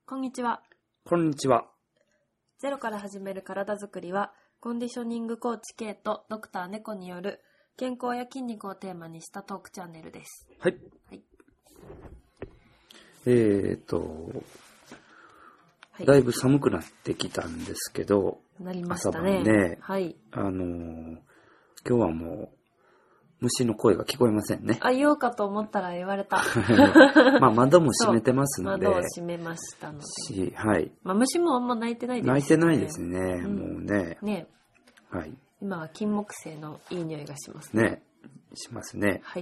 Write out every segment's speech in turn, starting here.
こんにちは。 こんにちは。 ゼロから始める体づくりは、コンディショニングコーチ K とドクター猫による健康や筋肉をテーマにしたトークチャンネルです。 はい。 はい。 だいぶ寒くなってきたんですけど、 なりましたね。 朝晩ね、 はい。 今日はもう虫の声が聞こえませんね。 言おうかと思ったら言われた。 まあ窓も閉めてますので。 窓を閉めましたので。 はい。 虫もあんま鳴いてないですね。 鳴いてないですね、もうね。 ね。 はい。 今は金木犀のいい匂いがしますね。 ね。しますね。 はい。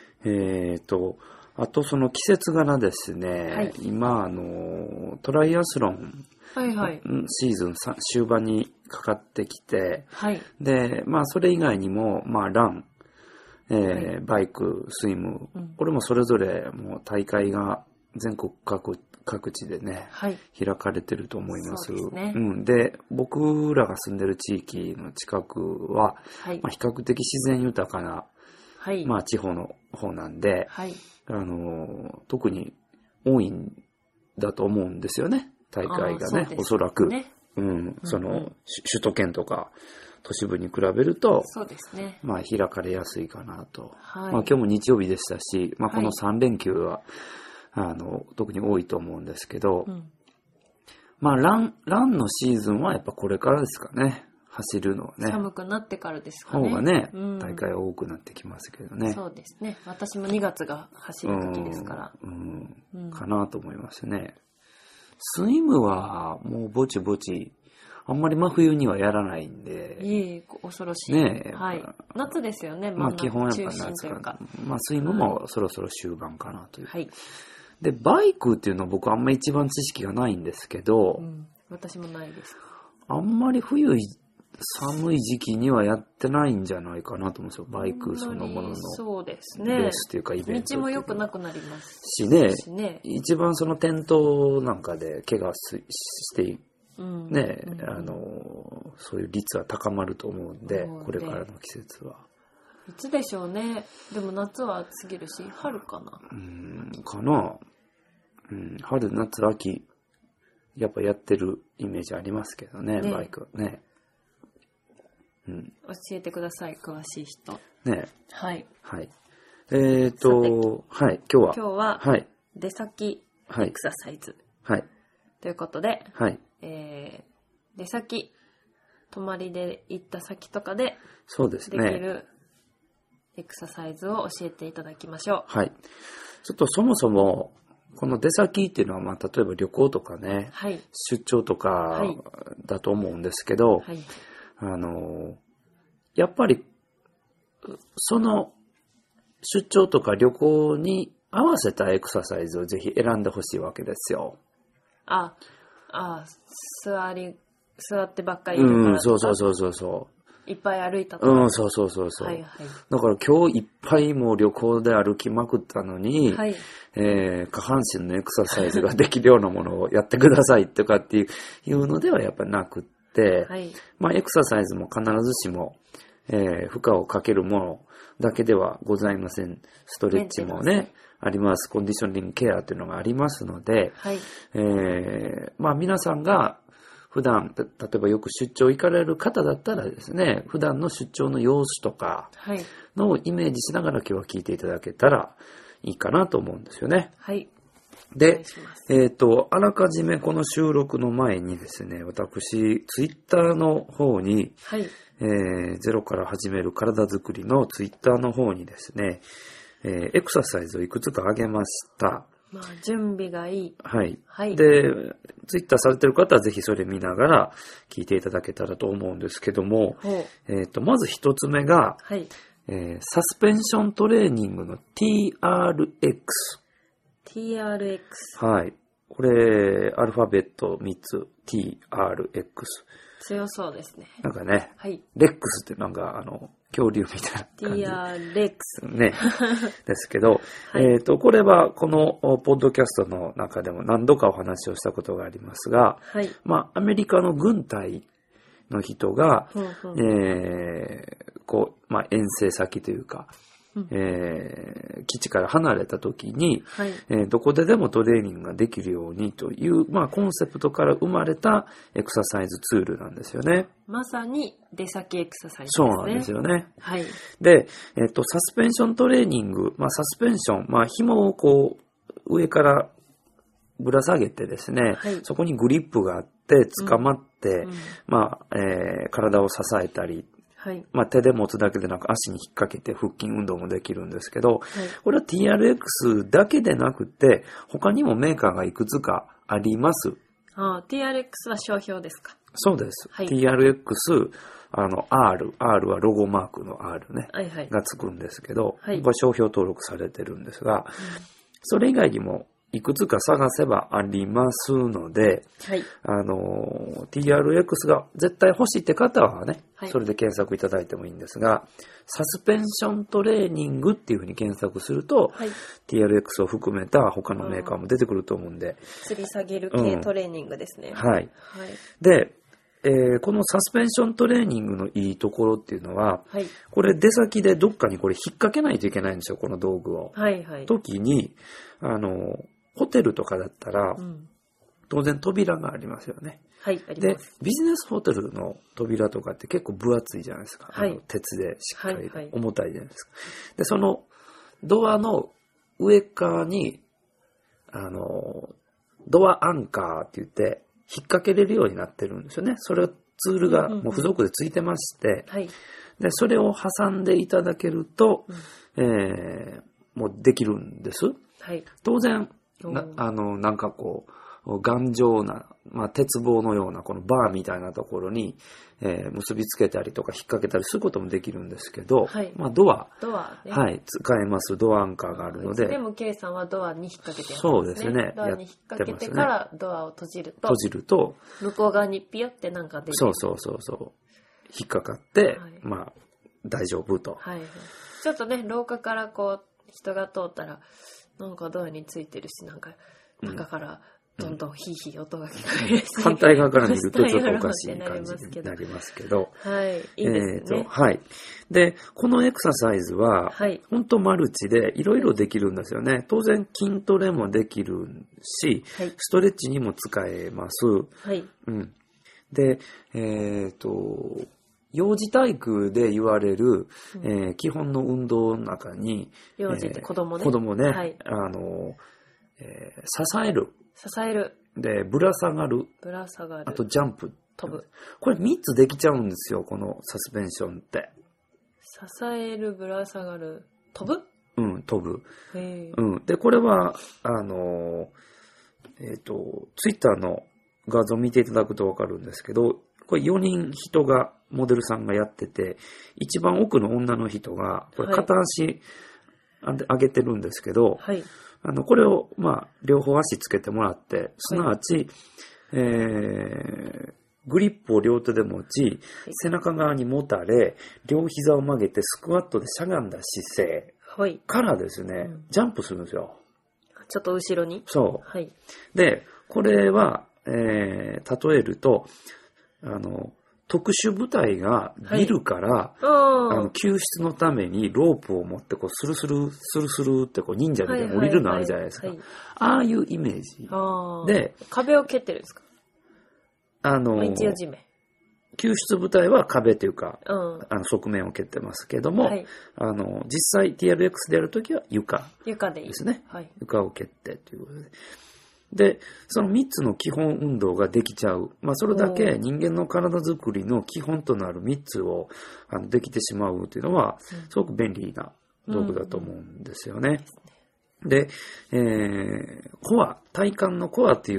あとその季節柄ですね、 はい、 今トライアスロン、 はいはい、 シーズン終盤にかかってきて、 はい、 で、まあそれ以外にも、まあラン、バイク、スイム、これもそれぞれもう大会が全国各地でね、 はい、 開かれてると思います。 そうですね。 で、僕らが住んでる地域の近くは、 はい、 まあ、比較的自然豊かな、 はい、 まあ地方の方なんで、 はい、 特に多いんだと思うんですよね、大会がね、おそらく。その、首都圏とか都市部に比べると、 そうですね。 まあ開かれやすいかなと。 はい、 まあ今日も日曜日でしたし、まあこの3連休は、特に多いと思うんですけど、まあランのシーズンはやっぱこれからですかね。走るのはね。 寒くなってからですかね。 方がね、大会は多くなってきますけどね。 そうですね。私も2月が走る時ですから。 かなと思いますね。スイムはもうぼちぼち、あんまり真冬にはやらないんで。 いい、恐ろしい。 ね、 はい。夏ですよね。 まあ基本やっぱ夏か。まあスイムもそろそろ終盤かなという。 はい。 で、バイクっていうのは僕あんまり一番知識がないんですけど、 私もないです。 あんまり寒い時期にはやってないんじゃないかなと思うんですよ。バイクそのものの。 そうですね。 レースというかイベント。 道も良くなくなりますしね。一番その転倒なんかで怪我してね、そういう率は高まると思うんで、これからの季節は。 いつでしょうね。でも夏は暑すぎるし、春かな。 かな。春、夏、秋、やっぱやってるイメージありますけどね、バイクはね。 教えてください、詳しい人。 ね。 はい。 はい。はい、今日は、 はい。出先エクササイズ。 はい。 ということで、 はい。 出先、泊まりで行った先とかで、 そうですね。 できるエクササイズを教えていただきましょう。 はい。ちょっとそもそも、この出先っていうのは、まあ、例えば旅行とかね、 はい、 出張とかだと思うんですけど、 はい、 やっぱり、その出張とか旅行に合わせたエクササイズをぜひ選んでほしいわけですよ。 座ってばっかりいるからとか。 そう。 いっぱい歩いたとか。 そう。 はいはい。 だから今日いっぱいもう旅行で歩きまくったのに、 はい、 下半身のエクササイズができるようなものをやってくださいとかっていうのではやっぱりなくって、 はい、 まあエクササイズも必ずしも、負荷をかけるものだけではございません。ストレッチもね、あります。コンディショニングケアというのがありますので、 はい、 まあ皆さんが普段、例えばよく出張行かれる方だったらですね、普段の出張の様子とかのイメージしながら今日は聞いていただけたらいいかなと思うんですよね。 はい。 で、あらかじめこの収録の前にですね、私、ツイッターの方に、 はい、 ゼロから始める体づくりのツイッターの方にですね、エクササイズをいくつか挙げました。 まあ、準備がいい。 はい。 はい。 で、ツイッターされてる方はぜひそれ見ながら聞いていただけたらと思うんですけども、まず一つ目が、 はい、 サスペンショントレーニングの TRX。 TRX。 はい。これ、アルファベット3つ、TRX。 強そうですね。 なんかね、 はい、 レックスってなんか恐竜みたいな感じ。 TRX。 ね。ですけど、はい、これはこのポッドキャストの中でも何度かお話をしたことがありますが、 はい、 まあ、アメリカの軍隊の人が、まあ、遠征先というか、 基地から離れた時に、はい、どこででもトレーニングができるようにという、コンセプトから生まれたエクササイズツールなんですよね。 まさに出先エクササイズですね。 そうなんですよね。 はい。 で、サスペンショントレーニング、サスペンション、紐をこう、上からぶら下げてですね、はい、そこにグリップがあって、捕まって、体を支えたり、はい、手で持つだけでなく足に引っ掛けて腹筋運動もできるんですけど、はい、これは TRX だけでなくて、他にもメーカーがいくつかあります。 TRX は商標ですか？ そうです。はい、TRX、R はロゴマークの R ね、はいはい、がつくんですけど、はい、商標登録されてるんですが、それ以外にもいくつか探せばありますので、はい、TRX が絶対欲しいって方はね、はい、それで検索いただいてもいいんですが、サスペンショントレーニングっていうふうに検索すると、はい、TRX を含めた他のメーカーも出てくると思うんで。 吊り下げる系トレーニングですね。 はい。はい、で、このサスペンショントレーニングのいいところっていうのは、はい、これ出先でどっかにこれ引っ掛けないといけないんですよ、この道具を。はいはい。時に、ホテルとかだったら、当然扉がありますよね。はい、あります。で、ビジネスホテルの扉とかって結構分厚いじゃないですか。はい、鉄でしっかり、はいはい、重たいじゃないですか。で、そのドアの上側に、ドアアンカーって言って、引っ掛けれるようになってるんですよね。それツールがもう付属でついてまして、はい、で、それを挟んでいただけると、もうできるんです。はい、当然、なんかこう、頑丈な、鉄棒のようなこのバーみたいなところに、結びつけたりとか引っ掛けたりすることもできるんですけど、はい、ドア、ね、はい、使えますドアアンカーがあるので。 でも K さんはドアに引っ掛けてやってますね。 そうですね。 ドアに引っ掛けてからドアを閉じると、向こう側にピヨってなんか出る。 そう。引っかかって、はい、大丈夫と。 はい。ちょっとね、廊下からこう、人が通ったら、なんかドアについてるし、なんか、中からどんどんヒーヒー音が聞こえるし、 反対側から見るとちょっとおかしい感じになりますけど。 はい、いいですね。 はい。で、このエクササイズは、本当マルチでいろいろできるんですよね。当然筋トレもできるし、はい、ストレッチにも使えます。はい。うん。で、幼児体育で言われる、基本の運動の中に、 幼児って子供ね。 子供ね。はい。支える。で、ぶら下がる。あと、ジャンプ。 飛ぶ。 これ3つできちゃうんですよ、このサスペンションって。 支える、ぶら下がる、飛ぶ？ うん、飛ぶ。で、これは、ツイッターの画像見ていただくとわかるんですけど、これ4人モデルさんがやってて、一番奥の女の人が、これ片足上げてるんですけど、はい、これを、両方足つけてもらって、すなわち、グリップを両手で持ち、背中側にもたれ、両膝を曲げてスクワットでしゃがんだ姿勢からですね、ジャンプするんですよ。 ちょっと後ろに？ そう。はい。で、これは、例えると、特殊部隊がビルから、救出のためにロープを持ってこうスルスルってこう忍者みたいに降りるのあるじゃないですか。ああいうイメージ。で、 壁を蹴ってるんですか？一応地面。 救出部隊は壁というか、側面を蹴ってますけども、はい、実際 TRX でやるときは床ですね。はい、床を蹴ってということで。で、その3つの基本運動ができちゃう。それだけ人間の体づくりの基本となる3つをできてしまうというのは、すごく便利な道具だと思うんですよね。で、体幹のコアっていう、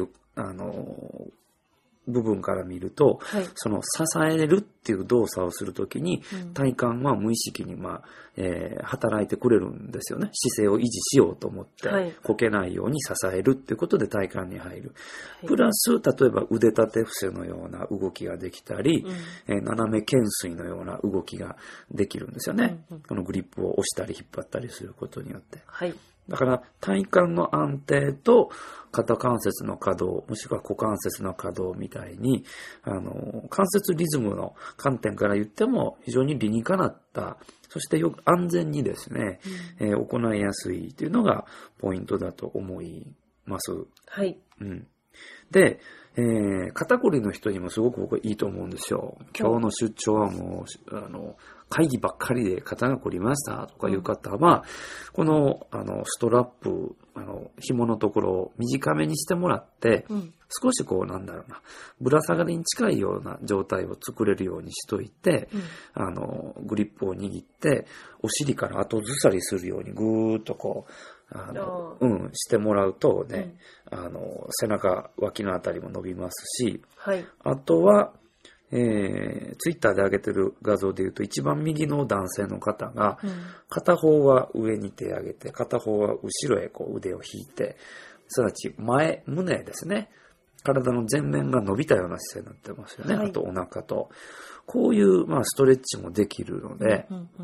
部分から見ると、はい、その支えるっていう動作をするときに、体幹は無意識に、働いてくれるんですよね。姿勢を維持しようと思って、はい、こけないように支えるっていうことで体幹に入る。はい、プラス、例えば腕立て伏せのような動きができたり、斜め懸垂のような動きができるんですよね。このグリップを押したり引っ張ったりすることによって。はい、 だから体幹の安定と肩関節の可動、もしくは股関節の可動みたいに、関節リズムの観点から言っても非常に理にかなった、そしてよく安全にですね、行いやすいというのがポイントだと思います。 はい。 うん。で、肩こりの人にもすごく僕はいいと思うんですよ。今日の出張はもう、会議ばっかりで肩が凝りましたとかいう方は、この、ストラップ、紐のところを短めにしてもらって、少しこうなんだろうな、ぶら下がりに近いような状態を作れるようにしといて、グリップを握って、お尻から後ずさりするようにぐーっとこう、してもらうとね、背中、脇のあたりも伸びますし、 はい、 あとは、ツイッターで上げてる画像で言うと、一番右の男性の方が、片方は上に手を上げて、片方は後ろへこう腕を引いて、すなわち前、胸ですね。体の前面が伸びたような姿勢になってますよね。はい、あとお腹と。こういう、ストレッチもできるので、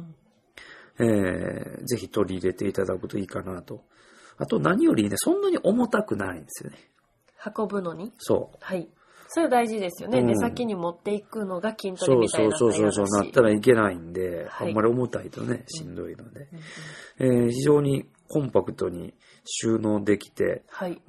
ぜひ取り入れていただくといいかなと。あと何よりね、そんなに重たくないんですよね。 運ぶのに？ そう。 はい。それ大事ですよね。出先に持っていくのが筋トレみたいな。 そうなったらいけないんで、あんまり重たいとね、しんどいので。非常にコンパクトに収納できて、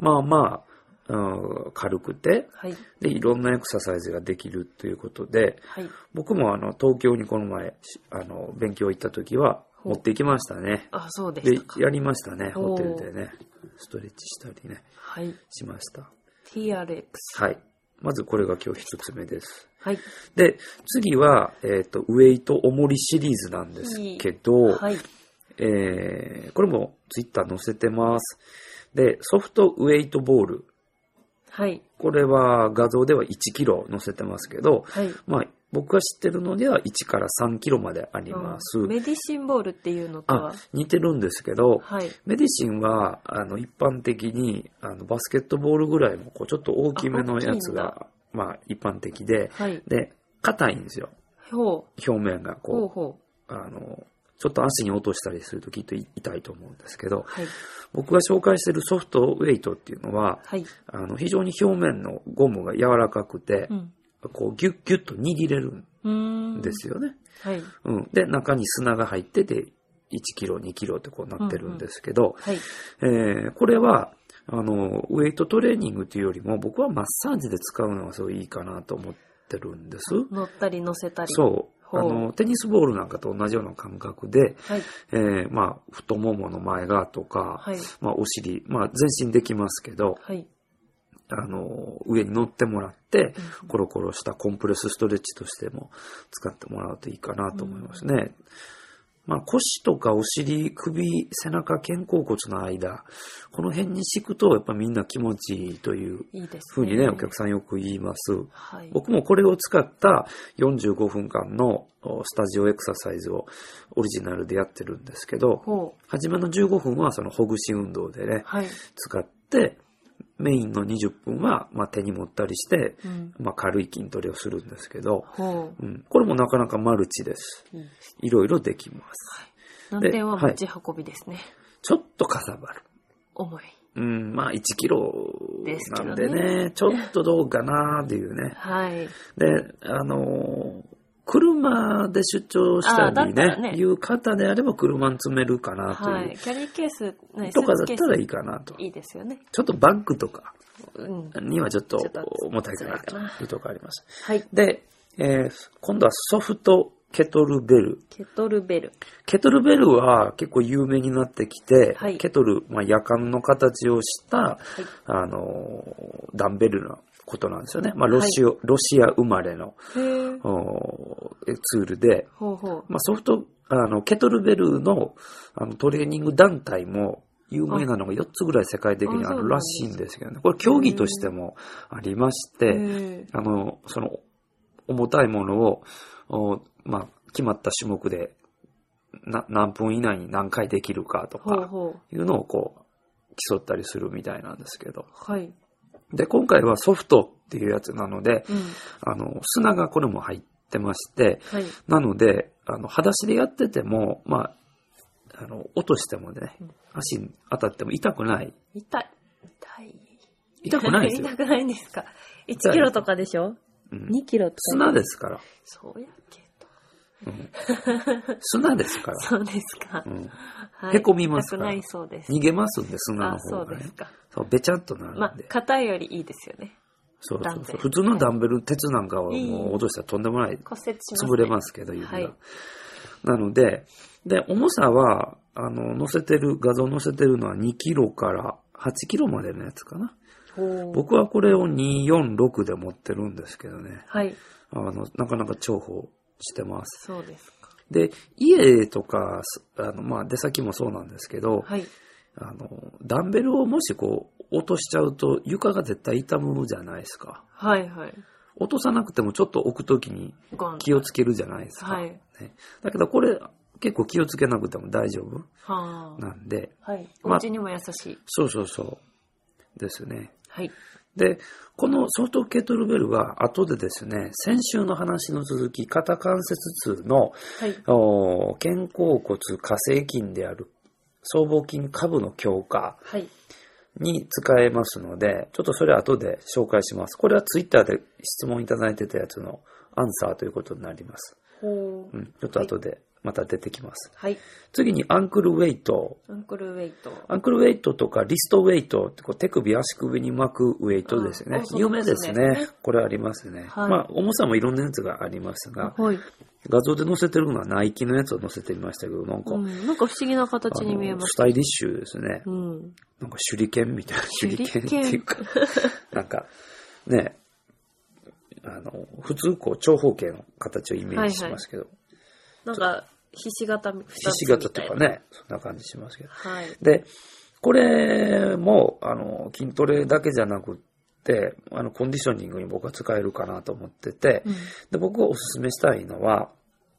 軽くて、で、いろんなエクササイズができるということで、僕も東京にこの前、勉強行った時は持って行きましたね。 あ、そうですか。 で、やりましたね、ホテルでね。ストレッチしたりね、しました。 TRX。 はい。まずこれが今日一つ目です。 はい。 で、次は、ウェイト重りシリーズなんですけど、これもツイッター載せてます。で、ソフトウェイトボール。 はい。 これは画像では1キロ載せてますけど、僕が知ってるのでは1から3キロまであります。 メディシンボールっていうのとは似てるんですけど、メディシンは一般的にバスケットボールぐらいのちょっと大きめのやつが一般的で、で、硬いんですよ。表面がちょっと足に落としたりするときっと痛いと思うんですけど、僕が紹介しているソフトウェイトっていうのは、非常に表面のゴムが柔らかくて、ギュッギュッと握れるんですよね。で、中に砂が入ってて、1キロ、2キロってなってるんですけど、これは、ウェイトトレーニングというよりも、僕はマッサージで使うのがすごいいいかなと思ってるんです。 乗ったり乗せたり。 そう。テニスボールなんかと同じような感覚で、太ももの前側とか、お尻、全身できますけど、上に乗ってもらって、コロコロしたコンプレスストレッチとしても使ってもらうといいかなと思いますね。腰とかお尻、首、背中、肩甲骨の間、この辺に敷くとやっぱみんな気持ちいいというふうにね、お客さんよく言います。僕もこれを使った45分間のスタジオエクササイズをオリジナルでやってるんですけど、初めの15分はそのほぐし運動でね、使って、メインの20分は、手に持ったりして、軽い筋トレをするんですけど、これもなかなかマルチです。いろいろできます。 難点は持ち運びですね。 ちょっとかさばる。 重い。 1キロなんでね、ちょっとどうかなっていうね。で、車で出張したりね、いう方であれば車に積めるかなという。 キャリーケース、 とかだったらいいかなと。 いいですよね。 ちょっとバッグとかにはちょっと重たいかなというところがあります。で、今度はソフトケトルベル。 ケトルベル。 ケトルベルは結構有名になってきて、ケトル、夜間の形をした、ダンベルのことなんですよね。ロシア生まれのツールで、ソフト、ケトルベルのトレーニング団体も有名なのが4つぐらい世界的にあるらしいんですけどね。これ競技としてもありまして、その重たいものを、決まった種目で何分以内に何回できるかとかいうのを競ったりするみたいなんですけど。で、今回はソフトっていうやつなので、砂がこれも入ってまして、なので、裸足でやってても、 落としてもね、足に当たっても痛くない。 痛くないですよ。 痛くないんですか。1キロとかでしょ、2キロとか。 砂ですから。 そうやけど。 砂ですから。 そうですか。 へこみますから。 痛くないそうです。 逃げますんで、砂の方が、ね。 そうですか。 そう、べちゃっとなるんで。 まあ、硬いよりいいですよね。 そう。普通のダンベル、鉄なんかはもう落としたらとんでもない。 骨折しますね。 潰れますけど、指が。なので、重さは、画像載せてるのは2キロから8キロまでのやつかな。僕はこれを246で持ってるんですけどね。 はい。 なかなか重宝してます。 そうですか。 で、家とか、まあ、出先もそうなんですけど、 はい。 ダンベルをもしこう、落としちゃうと床が絶対痛むじゃないですか。 はいはい。 落とさなくてもちょっと置くときに気をつけるじゃないですか。 はい。 ね、だけどこれ結構気をつけなくても大丈夫なんで。 はい。お家にも優しい。 そうそうそう。ですね。 はい。 で、このソフトケトルベルは後でですね、先週の話の続き、肩関節痛の、肩甲骨下成筋である僧帽筋下部の強化に使えますので、ちょっとそれは後で紹介します。これはツイッターで質問いただいてたやつのアンサーということになります。ちょっと後でまた出てきます。 はい。 次にアンクルウェイト。 アンクルウェイトとかリストウェイトって手首足首に巻くウェイトですね。有名ですね。これありますね。はい、まあ重さもいろんなやつがありますが、はい、画像で載せてるのはナイキのやつを載せてみましたけど、なんか不思議な形に見えます。 スタイリッシュですね。なんか手裏剣みたいな、手裏剣っていうか、なんかね、普通こう長方形の形をイメージしますけど、 なんかひし形とかね、そんな感じしますけど。はい、で、これも筋トレだけじゃなくって、コンディショニングに僕は使えるかなと思ってて、で僕がおすすめしたいのは、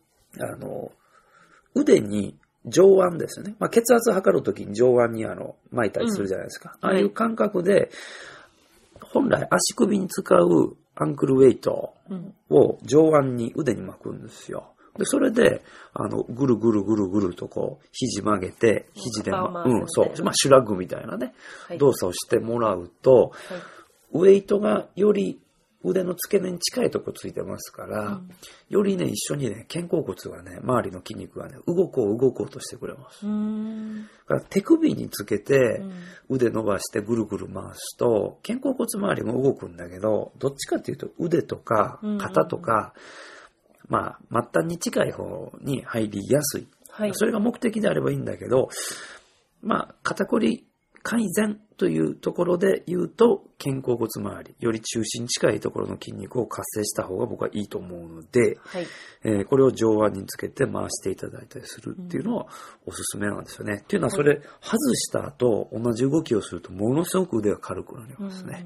腕に上腕ですよね。まあ、血圧測るときに上腕に巻いたりするじゃないですか。ああいう感覚で、本来足首に使うアンクルウェイトを上腕に腕に巻くんですよ。で、それで、ぐるぐるぐるぐるとこう、肘曲げて、肘で、そう、まあ、シュラッグみたいなね、動作をしてもらうと、ウェイトがより腕の付け根に近いとこついてますから、よりね、一緒にね、肩甲骨がね、周りの筋肉がね、動こうとしてくれます。だから手首につけて、腕伸ばしてぐるぐる回すと、肩甲骨周りも動くんだけど、どっちかっていうと腕とか肩とか、まあ、末端に近い方に入りやすい。それが目的であればいいんだけど、まあ、肩こり改善というところで言うと、肩甲骨周り、より中心に近いところの筋肉を活性した方が僕はいいと思うので、これを上腕につけて回していただいたりするっていうのはおすすめなんですよね。っていうのはそれ外した後、同じ動きをするとものすごく腕が軽くなりますね。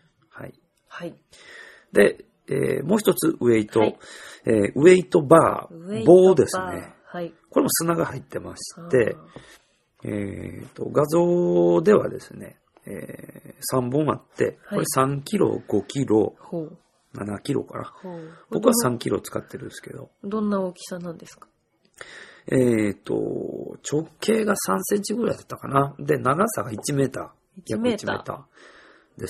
で、もう一つウェイト、ウェイトバー、棒ですね。これも砂が入ってまして、画像ではですね、3本あって、これ3キロ、5キロ、7キロかな。僕は3キロ使ってるんですけど。 どんな大きさなんですか？ 直径が3センチぐらいだったかな。で、長さが1メーター。約1メーターです。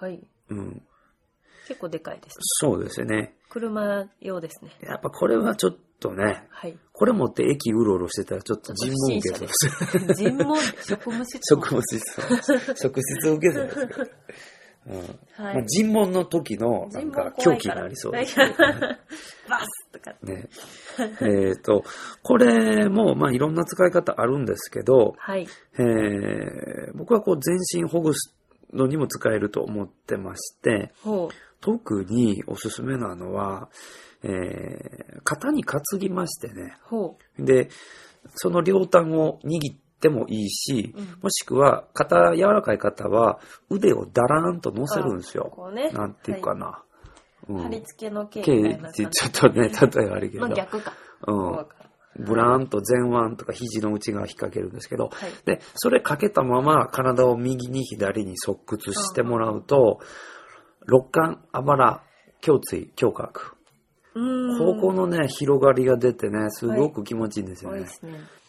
結構でかいですね。 そうですね。 車用ですね。 やっぱこれはちょっとね、これ持って駅うろうろしてたらちょっと尋問受けそうです。 尋問職務質受けそうですけど。まあ、尋問の時のなんか狂気になりそうです、ね。 バスとかね。これもまあいろんな使い方あるんですけど、僕はこう全身ほぐすのにも使えると思ってまして、特におすすめなのは、肩に担ぎましてね。で、その両端を握ってもいいし、もしくは柔らかい方は腕をダラーンと乗せるんですよ。なんていうかな。 貼り付けの形みたいな。 ちょっとね、例えばあるけど。 逆か。 ブラーンと前腕とか肘の内側引っ掛けるんですけど、で、それかけたまま体を右に左に側屈してもらうと、肋間、あばら、胸椎、胸郭。ここのね、広がりが出てね、すごく気持ちいいんですよね。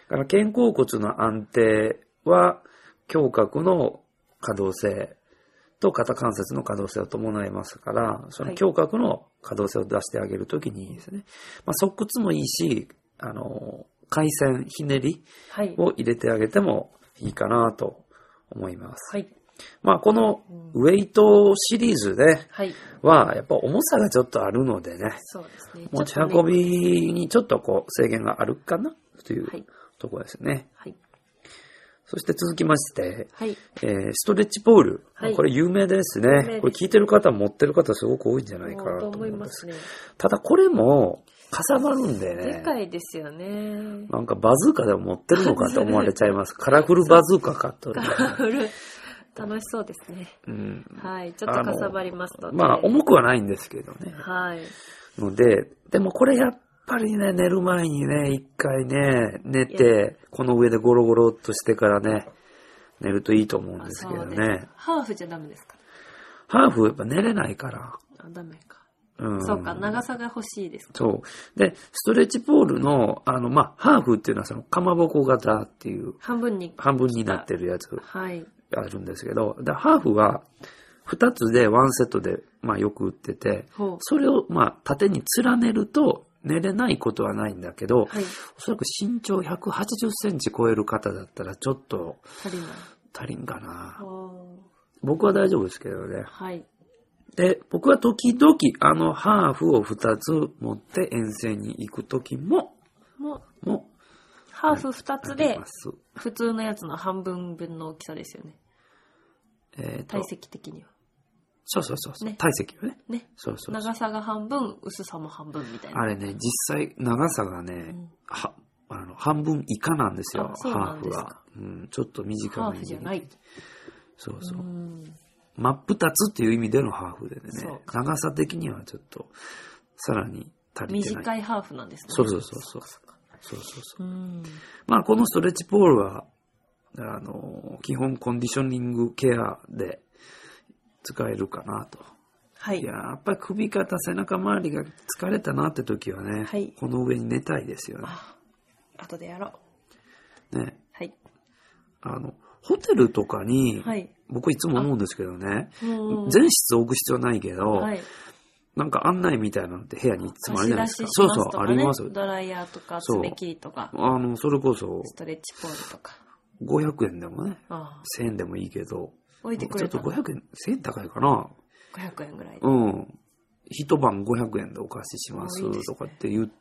から肩甲骨の安定は、胸郭の可動性と肩関節の可動性を伴いますから、その胸郭の可動性を出してあげるときにいいですね。まあ、側屈もいいし、回旋、ひねりを入れてあげてもいいかなと思います。はい。まあ、このウェイトシリーズでは、やっぱ重さがちょっとあるのでね、そうですね、持ち運びにちょっとこう制限があるかなというところですね。はい。そして続きまして、はい、ストレッチポール。はい、これ有名ですね。これ聞いてる方、持ってる方すごく多いんじゃないかなと思います。ただこれも、かさばるんでね。 でかいですよね。 なんかバズーカでも持ってるのかと思われちゃいます。カラフルバズーカ買っとる。 カラフル。楽しそうですね。うん。はい。ちょっとかさばりますので。 まあ、重くはないんですけどね。 はい。 ので、でもこれやっぱりね、寝る前にね、一回ね、寝て、この上でゴロゴロっとしてからね、寝るといいと思うんですけどね。 ハーフじゃダメですか？ ハーフやっぱ寝れないから。 ダメか。そうか、長さが欲しいですか。 そう。で、ストレッチポールの、まあ、ハーフっていうのはその、かまぼこ型っていう。 半分になってるやつ。はい。あるんですけど、でハーフは、2つでワンセットで、まあ、よく売ってて、それを、まあ、縦に連ねると、寝れないことはないんだけど、はい、おそらく身長180センチ超える方だったら、ちょっと、足りんかな。僕は大丈夫ですけどね。はい。で、僕は時々、ハーフを2つ持って遠征に行くときも、 ハーフ2つで、普通のやつの半分分の大きさですよね。体積的には。 そうそうそう。ね、体積よね。 ね。そうそうそう。長さが半分、薄さも半分みたいな。 あれね、実際、長さがね、半分以下なんですよ、ハーフは。うん、ちょっと短めに。 ハーフじゃない。 そうそう。真っ二つっていう意味でのハーフでね、長さ的にはちょっと、さらに足りてない。 短いハーフなんですね。 そうそうそうそう。そうそうそう。まあ、このストレッチポールは、基本コンディショニングケアで使えるかなと。はい。いや、やっぱり首肩背中周りが疲れたなって時はね、はい、この上に寝たいですよね。 後でやろう。ね。はい。ホテルとかに、はい、僕いつも思うんですけどね、全室置く必要ないけど、はい、なんか案内みたいなのって部屋にいつもあるじゃないですか。そうそう、あります。 ドライヤーとか、爪切りとか。 それこそ、 ストレッチポールとか。 500円でもね、1000円でもいいけど、 置いてくれたちょっと500円、1000円高いかな。 500円ぐらいで。 うん。一晩500円でお貸ししますとかって言って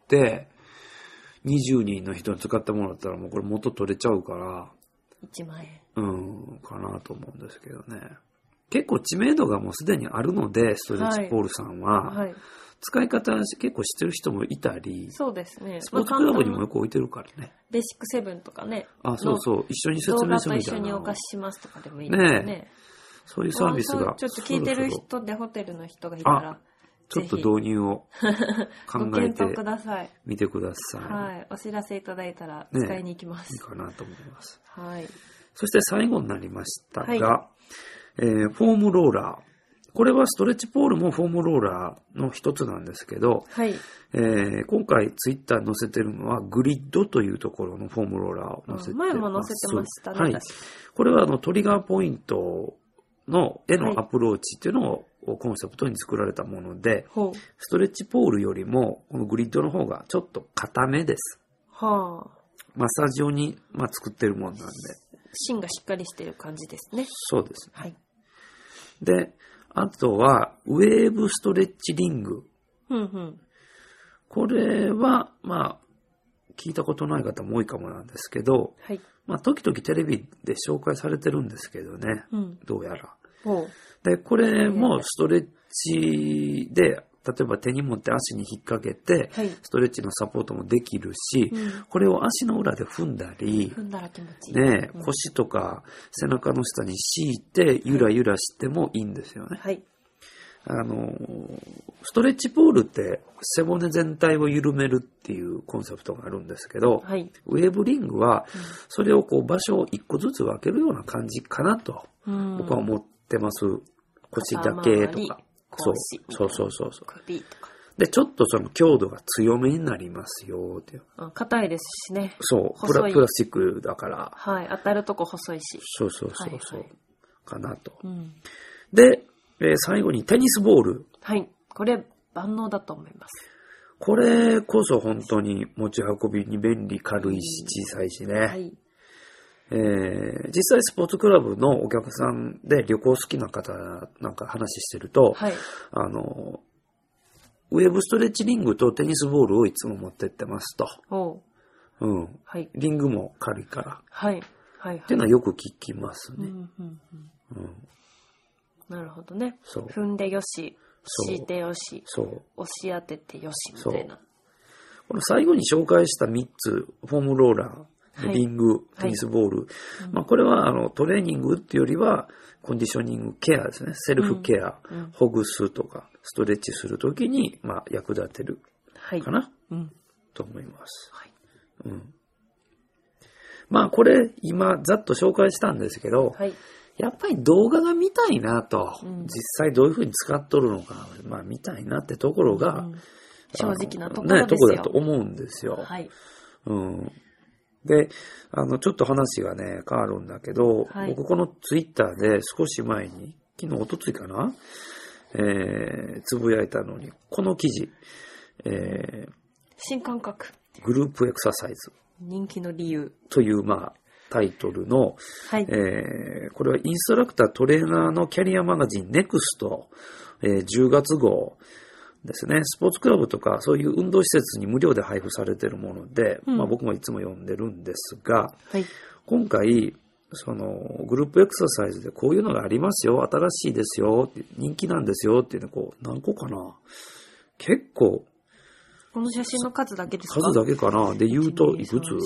、20人の人に使ってもらったらもうこれ元取れちゃうから、 1万円。 かなと思うんですけどね。結構知名度がもうすでにあるので、ストレッチポールさんは、はい、使い方結構知ってる人もいたり、 そうですね。 スポーツクラブにもよく置いてるからね。 ベーシックセブンとかね。 そうそう。一緒に説明するみたいな。 動画と一緒にお貸ししますとかでもいいですね。ね、 そういうサービスが。 ちょっと聞いてる人でホテルの人がいたら、 ちょっと導入を考えてみてください。 はい。お知らせいただいたら使いに行きます。 いいかなと思います。 はい。 そして最後になりましたが、フォームローラー。これはストレッチポールもフォームローラーの一つなんですけど、はい。今回ツイッターに載せてるのはグリッドというところのフォームローラーを載せてます。 前も載せてましたね。 はい。これはトリガーポイントのへのアプローチっていうのをコンセプトに作られたもので、はい、ストレッチポールよりもこのグリッドの方がちょっと硬めです。はあ。マッサージ用に、作ってるもんなんで。 芯がしっかりしてる感じですね。 そうです。はい。で、あとは、ウェーブストレッチリング。これは、聞いたことない方も多いかもなんですけど、はい。時々テレビで紹介されてるんですけどね。どうやら。で、これもストレッチで、例えば手に持って足に引っ掛けて、はい、ストレッチのサポートもできるし、これを足の裏で踏んだり、 踏んだら気持ちいい。 ね、腰とか背中の下に敷いて、ゆらゆらしてもいいんですよね。はい。ストレッチポールって背骨全体を緩めるっていうコンセプトがあるんですけど、はい、ウェーブリングはそれを場所を一個ずつ分けるような感じかなと僕は思ってます。腰だけとか。そう。首とか。 で、ちょっとその強度が強めになりますよっていう。 硬いですしね。 そう。プラスチックだから。 はい。当たるとこ細いし。 そうそうそうそう。はいはい、かなと。 うん、 で、最後にテニスボール。 はい。これ万能だと思います。 これこそ本当に持ち運びに便利、軽いし、小さいしね。はい。実際スポーツクラブのお客さんで旅行好きな方なんか話してると、はい、ウェーブストレッチリングとテニスボールをいつも持ってってますと。うん。はい。リングも軽いから。はい。はい。っていうのはよく聞きますね。 なるほどね。そう。踏んでよし、敷いてよし、そう。押し当ててよし、みたいな。 この最後に紹介した3つ、フォームローラー、リング、テニスボール。まあこれはトレーニングっていうよりは、コンディショニングケアですね。セルフケア、ほぐすとか、ストレッチするときに、まあ役立てるかな、と思います。はい。うん。まあこれ、今、ざっと紹介したんですけど、はい、やっぱり動画が見たいなと、実際どういうふうに使っとるのか、まあ見たいなってところが、 正直なところですよ。 ね、ところだと思うんですよ。はい。うん。で、ちょっと話がね、変わるんだけど、はい、僕このツイッターで少し前に、昨日、おとついかな、つぶやいたのに、この記事、 新感覚。 グループエクササイズ。 人気の理由。 という、まあ、タイトルの、はい、これはインストラクタートレーナーのキャリアマガジンネクスト、10月号ですね。スポーツクラブとかそういう運動施設に無料で配布されているもので、まあ僕もいつも読んでるんですが、はい、今回、そのグループエクササイズでこういうのがありますよ、新しいですよ、人気なんですよっていうのこう何個かな。結構。 この写真の数だけですか？ 数だけかな。で言うといくつ？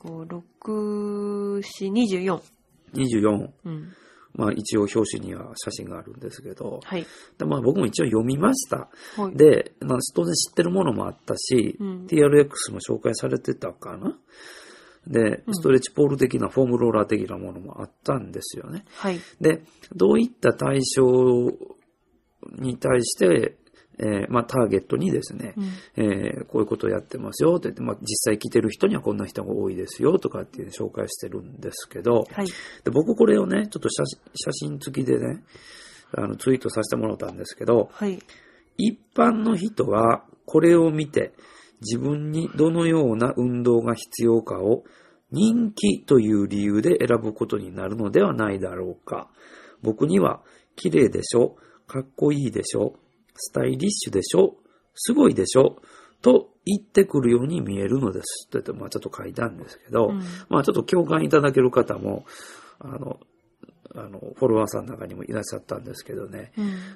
4、5、6、4、24。 24。うん。まあ一応表紙には写真があるんですけど。はい。でまあ僕も一応読みました。はい。で、まあ当然知ってるものもあったし、TRX も紹介されてたかな。で、ストレッチポール的なフォームローラー的なものもあったんですよね。はい。で、どういった対象に対して、まあ、ターゲットにですね、こういうことをやってますよって言って、まあ、実際来てる人にはこんな人が多いですよとかっていう紹介してるんですけど、はい、で僕これをね、ちょっと写真付きでね、ツイートさせてもらったんですけど、はい、一般の人はこれを見て自分にどのような運動が必要かを人気という理由で選ぶことになるのではないだろうか。僕には綺麗でしょ、かっこいいでしょ、スタイリッシュでしょ、すごいでしょと言ってくるように見えるのですって、まあちょっと書いたんですけど、まあちょっと共感いただける方も、フォロワーさんの中にもいらっしゃったんですけどね、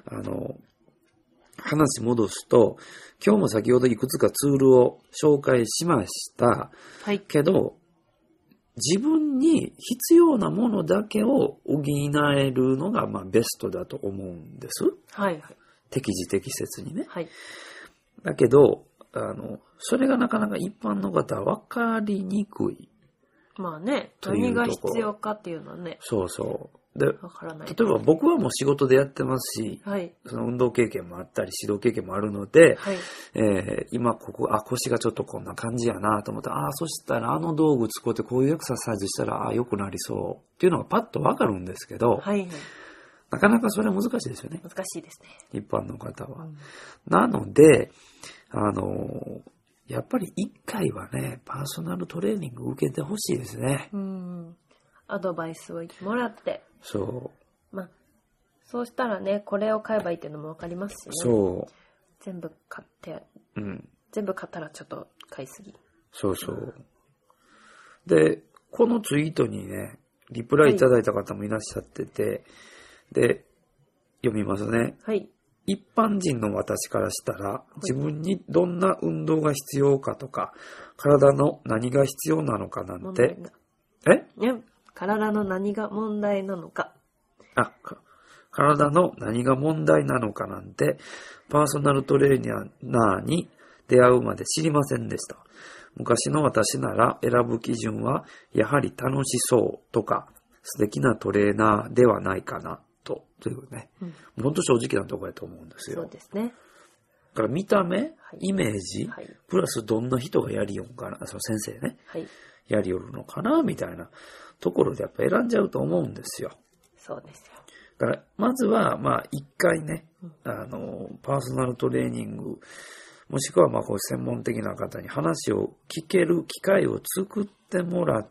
話戻すと、今日も先ほどいくつかツールを紹介しました。はい。けど、自分に必要なものだけを補えるのが、まあベストだと思うんです。はいはい。適時適切にね。はい。だけど、それがなかなか一般の方は分かりにくい。 まあね、何が必要かっていうのはね。 そうそう。で、例えば僕はもう仕事でやってますし、はい、その運動経験もあったり、指導経験もあるので、はい、今腰がちょっとこんな感じやなと思ったら、そしたら道具使ってこういうエクササイズしたら、良くなりそうっていうのがパッと分かるんですけど、はいはい、なかなかそれは難しいですよね。 難しいですね。 一般の方は。なので、やっぱり一回はね、パーソナルトレーニングを受けてほしいですね。 アドバイスをもらって。 そう。 まあ、そうしたらね、これを買えばいいっていうのもわかりますしね。 そう。 全部買って、全部買ったらちょっと買いすぎ。 そうそう。で、このツイートにね、リプライいただいた方もいらっしゃってて、で、読みますね。はい。一般人の私からしたら、自分にどんな運動が必要かとか、体の何が必要なのかなんて、 体の何が問題なのか。 体の何が問題なのかなんて、パーソナルトレーナーに出会うまで知りませんでした。昔の私なら選ぶ基準は、やはり楽しそうとか、素敵なトレーナーではないかな。というね、本当正直なところだと思うんですよ。 そうですね。 から見た目、 はい、 イメージ、 はい、 プラスどんな人がやりよんかな、その先生ね、 はい、 やりよるのかな、みたいなところでやっぱ選んじゃうと思うんですよ。 そうですよ。 だから、まずは、一回ね、パーソナルトレーニング、もしくはこう専門的な方に話を聞ける機会を作ってもらって、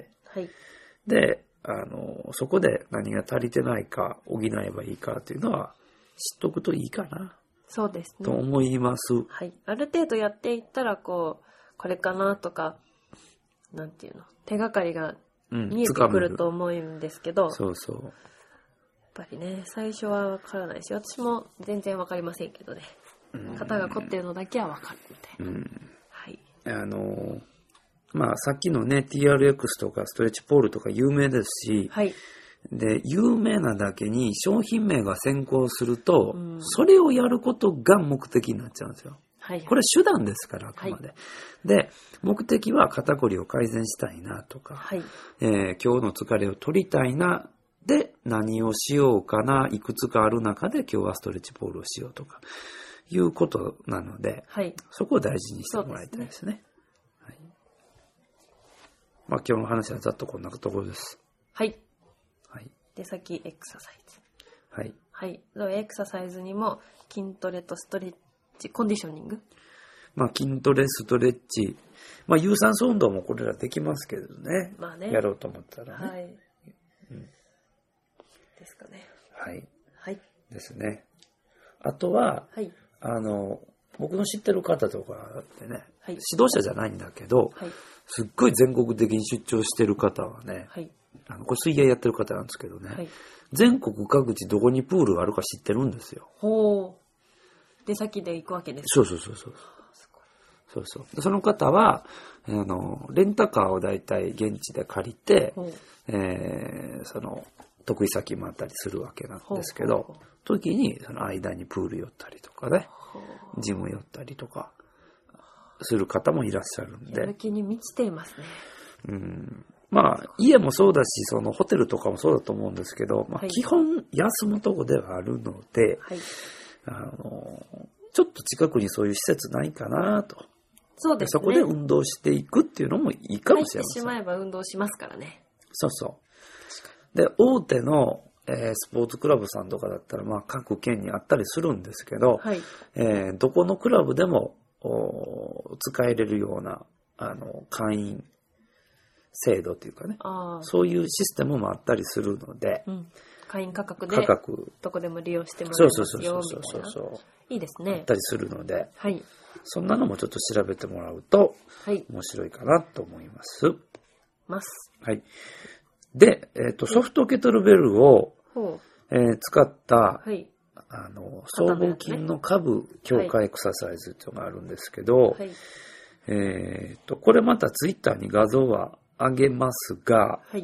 はい、 で、そこで何が足りてないか補えばいいかというのは知っとくといいかな。 そうですね。 と思います。 はい。ある程度やっていったら、これかなとか、なんていうの、手がかりが見えてくると思うんですけど、 そうそう。 やっぱりね、最初はわからないし、私も全然わかりませんけどね。肩が凝ってるのだけはわかるみたいな。はい。 さっきのね、TRX とかストレッチポールとか有名ですし、 はい。 で、有名なだけに商品名が先行すると、それをやることが目的になっちゃうんですよ。はい。これは手段ですから、あくまで。はい、で、目的は肩こりを改善したいなとか、はい。今日の疲れを取りたいな、で、何をしようかな、いくつかある中で今日はストレッチポールをしようとか、いうことなので、はい。そこを大事にしてもらいたいですね。はい。今日の話はざっとこんなところです。はい。 はい。で、先、エクササイズ。 はい。 はい。エクササイズにも筋トレとストレッチ、コンディショニング？ 筋トレ、ストレッチ、有酸素運動もこれらできますけどね。ね。やろうと思ったらね。はい。 ですかね。 はい。 はい。 ですね。あとは、 はい。 僕の知ってる方とかってね、はい、指導者じゃないんだけど、はい、すっごい全国的に出張してる方はね、はい、これ水泳やってる方なんですけどね、はい、全国各地どこにプールがあるか知ってるんですよ。 ほう。出先で行くわけですか？そう。そうそう。その方は、レンタカーをだいたい現地で借りて、その、得意先もあったりするわけなんですけど、時にその間にプール寄ったりとかね、ジム寄ったりとかする方もいらっしゃるんで。 やる気に満ちていますね。 家もそうだし、そのホテルとかもそうだと思うんですけど、基本休むとこではあるので、はい、ちょっと近くにそういう施設ないかなと。 そうですね。 そこで運動していくっていうのもいいかもしれません。 入ってしまえば運動しますからね。 そうそう。で、大手のスポーツクラブさんとかだったら、各県にあったりするんですけど、はい、どこのクラブでも使えれるような会員制度というかね、そういうシステムもあったりするので、 会員価格でどこでも利用してもらえますよみたいな。いいですね。 あったりするので、 はい、 そんなのもちょっと調べてもらうと面白いかなと思います。はい。で、ソフトケトルベルを使った、はい、僧帽筋の下部強化エクササイズというのがあるんですけど、はい、これまたツイッターに画像は上げますが、はい、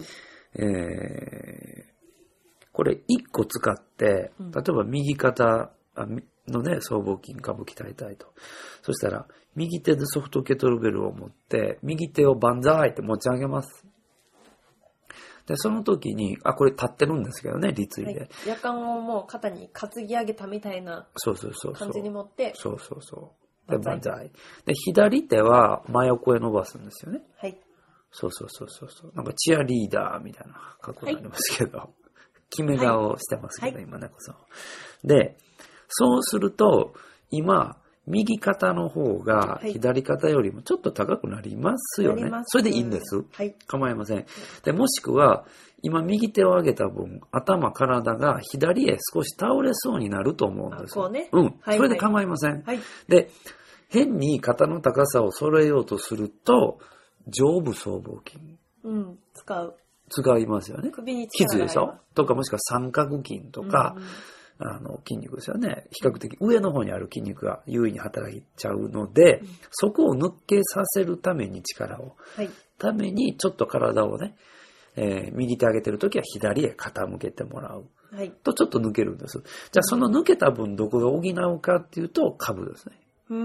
これ1個使って、例えば右肩のね、僧帽筋下部鍛えたいと。そしたら、右手でソフトケトルベルを持って、右手をバンザーイって持ち上げます。で、その時に、これ立ってるんですけどね、立位で。はい、 夜間をもう肩に担ぎ上げたみたいな感じに持って。 そう。で、バンザーイ。で、左手は真横へ伸ばすんですよね。はい。そう。なんかチアリーダーみたいな格好になりますけど、はい、決め顔してますけど、今ね、で、そうすると、今、右肩の方が左肩よりもちょっと高くなりますよね。それでいいんです。はい。構いません。で、もしくは、今右手を上げた分、頭、体が左へ少し倒れそうになると思うんです。 こうね。 それで構いません。はい。で、変に肩の高さを揃えようとすると、上部僧帽筋。使いますよね。 首に力でしょとか、もしくは三角筋とか、筋肉ですよね。比較的上の方にある筋肉が優位に働いちゃうので、そこを抜けさせるために力を、ためにちょっと体をね、右手上げてるときは左へ傾けてもらう。とちょっと抜けるんです。じゃあその抜けた分どこが補うかっていうと下部ですね。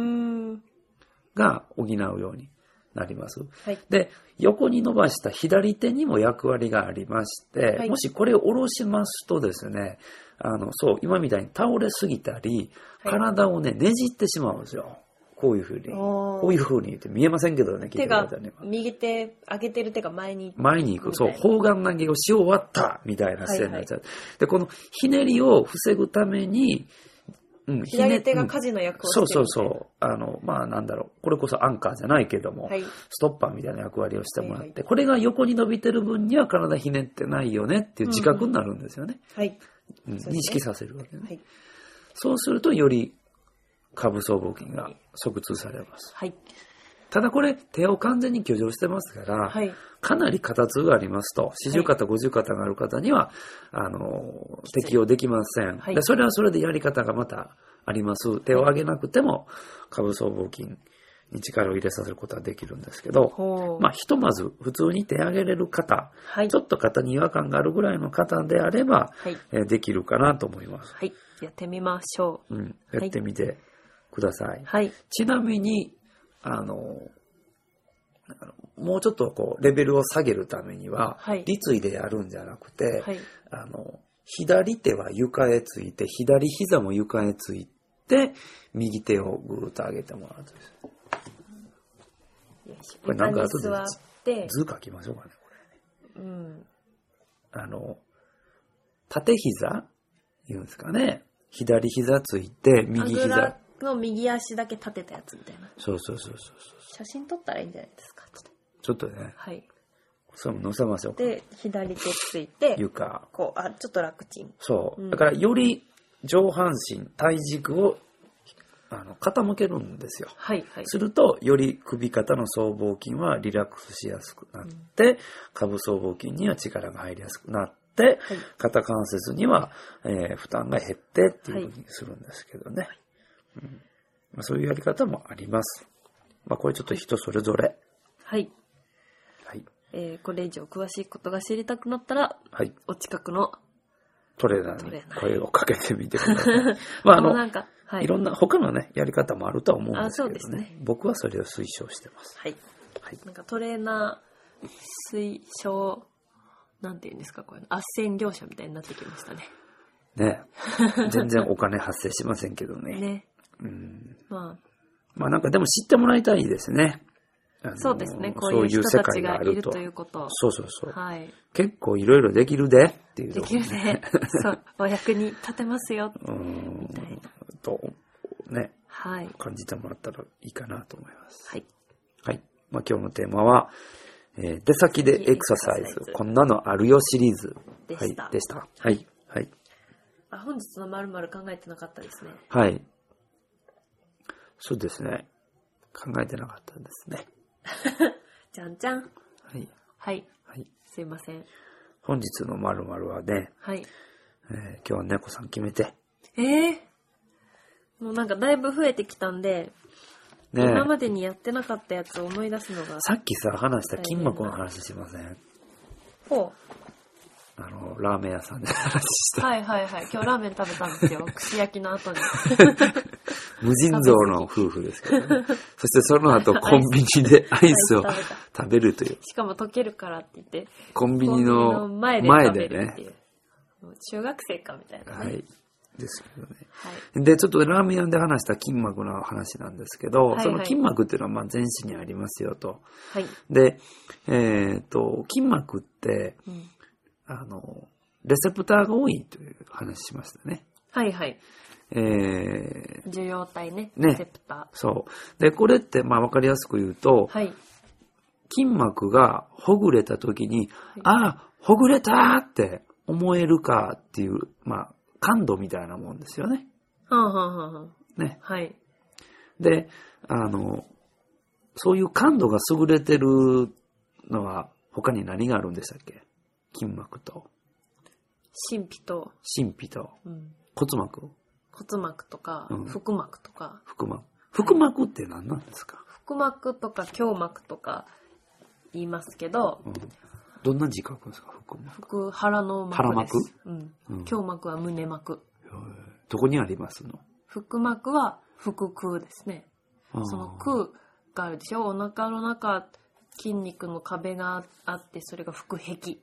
が補うようになります。で、横に伸ばした左手にも役割がありまして、もしこれを下ろしますとですね、 そう、今みたいに倒れすぎたり、体をね、ねじってしまうんですよ。こういうふうに。こういうふうに言って見えませんけどね、 手が、右手、上げてる手が前に行く。そう、砲丸投げをし終わったみたいな姿勢になっちゃう。で、このひねりを防ぐために、 左手が舵の役をしてる、 そう。なんだろう。これこそアンカーじゃないけども、ストッパーみたいな役割をしてもらって、これが横に伸びてる分には体ひねってないよねっていう自覚になるんですよね。認識させるわけね。そうすると、より下部僧帽筋が側通されます。ただこれ、手を完全に挙上してますから、かなり肩痛がありますと、40肩、50肩がある方には、適用できません。でそれはそれでやり方がまたあります。手を上げなくても、下部僧帽筋に力を入れさせることはできるんですけど、ひとまず普通に手上げれる方、ちょっと肩に違和感があるぐらいの方であれば、できるかなと思います。 やってみましょう。 やってみてください。ちなみに、もうちょっとこうレベルを下げるためには、立位でやるんじゃなくて、左手は床へついて、左膝も床へついて、右手をぐーっと上げてもらうとです。これなんか後で図書きましょうかね、これね。縦膝言うんですかね。左膝ついて、右膝。 の右足だけ立てたやつみたいな。 そう。 写真撮ったらいいんじゃないですか。 ちょっとね。それも載せましょうか。 で、左手ついて、 床。 ちょっと楽ちん。 そう。だから、より上半身、体軸を傾けるんですよ。すると、より首肩の僧帽筋はリラックスしやすくなって、下部僧帽筋には力が入りやすくなって、肩関節には、負担が減ってっていうふうにするんですけどね。そういうやり方もあります。これちょっと人それぞれ。 これ以上詳しいことが知りたくなったら、お近くのトレーナーに声をかけてみてください。いろんな他のね、やり方もあるとは思うんですけどね。僕はそれを推奨してます。 なんかトレーナー推奨、なんていうんですか、これ、斡旋業者みたいになってきましたね。 全然お金発生しませんけどね。 なんかでも知ってもらいたいですね。 そうですね。こういう人たちがいるということ。 そう。結構いろいろできるでっていう。 できるで。そう。お役に立てますよ。みたいな。 ね。感じてもらったらいいかなと思います。今日のテーマは、出先でエクササイズ。こんなのあるよシリーズ。でした。 本日の〇〇考えてなかったですね。 そうですね。考えてなかったですね。 じゃんじゃん。すいません。 本日の〇〇はね、今日は猫さん決めて。 もうなんかだいぶ増えてきたんで、今までにやってなかったやつを思い出すのが。 さっきさ、話した筋膜の話しません？ラーメン屋さんで話した。 今日ラーメン食べたんですよ。串焼きの後に。 無尽蔵の夫婦ですけどね。そしてその後コンビニでアイスを食べるという。 しかも溶けるからって言って、 コンビニの前でね。 中学生かみたいなね。 ですけどね。で、ちょっとラーメン屋で話した筋膜の話なんですけど、その筋膜っていうのは全身にありますよと。で、筋膜って、レセプターが多いという話しましたね。 受容体ね。レセプター。 そう。で、これってわかりやすく言うと、筋膜がほぐれた時に、ほぐれたって思えるかっていう、感度みたいなもんですよね。ね。で、そういう感度が優れてるのは他に何があるんでしたっけ？筋膜と。 神秘と。 骨膜。 骨膜とか、腹膜とか。 腹膜って何なんですか？ 腹膜とか胸膜とか言いますけど、 どんな字書くんですか？ 腹の膜です。胸膜は胸膜。 どこにありますの？ 腹膜は腹腔ですね。その腔があるでしょ。お腹の中、筋肉の壁があって、それが腹壁。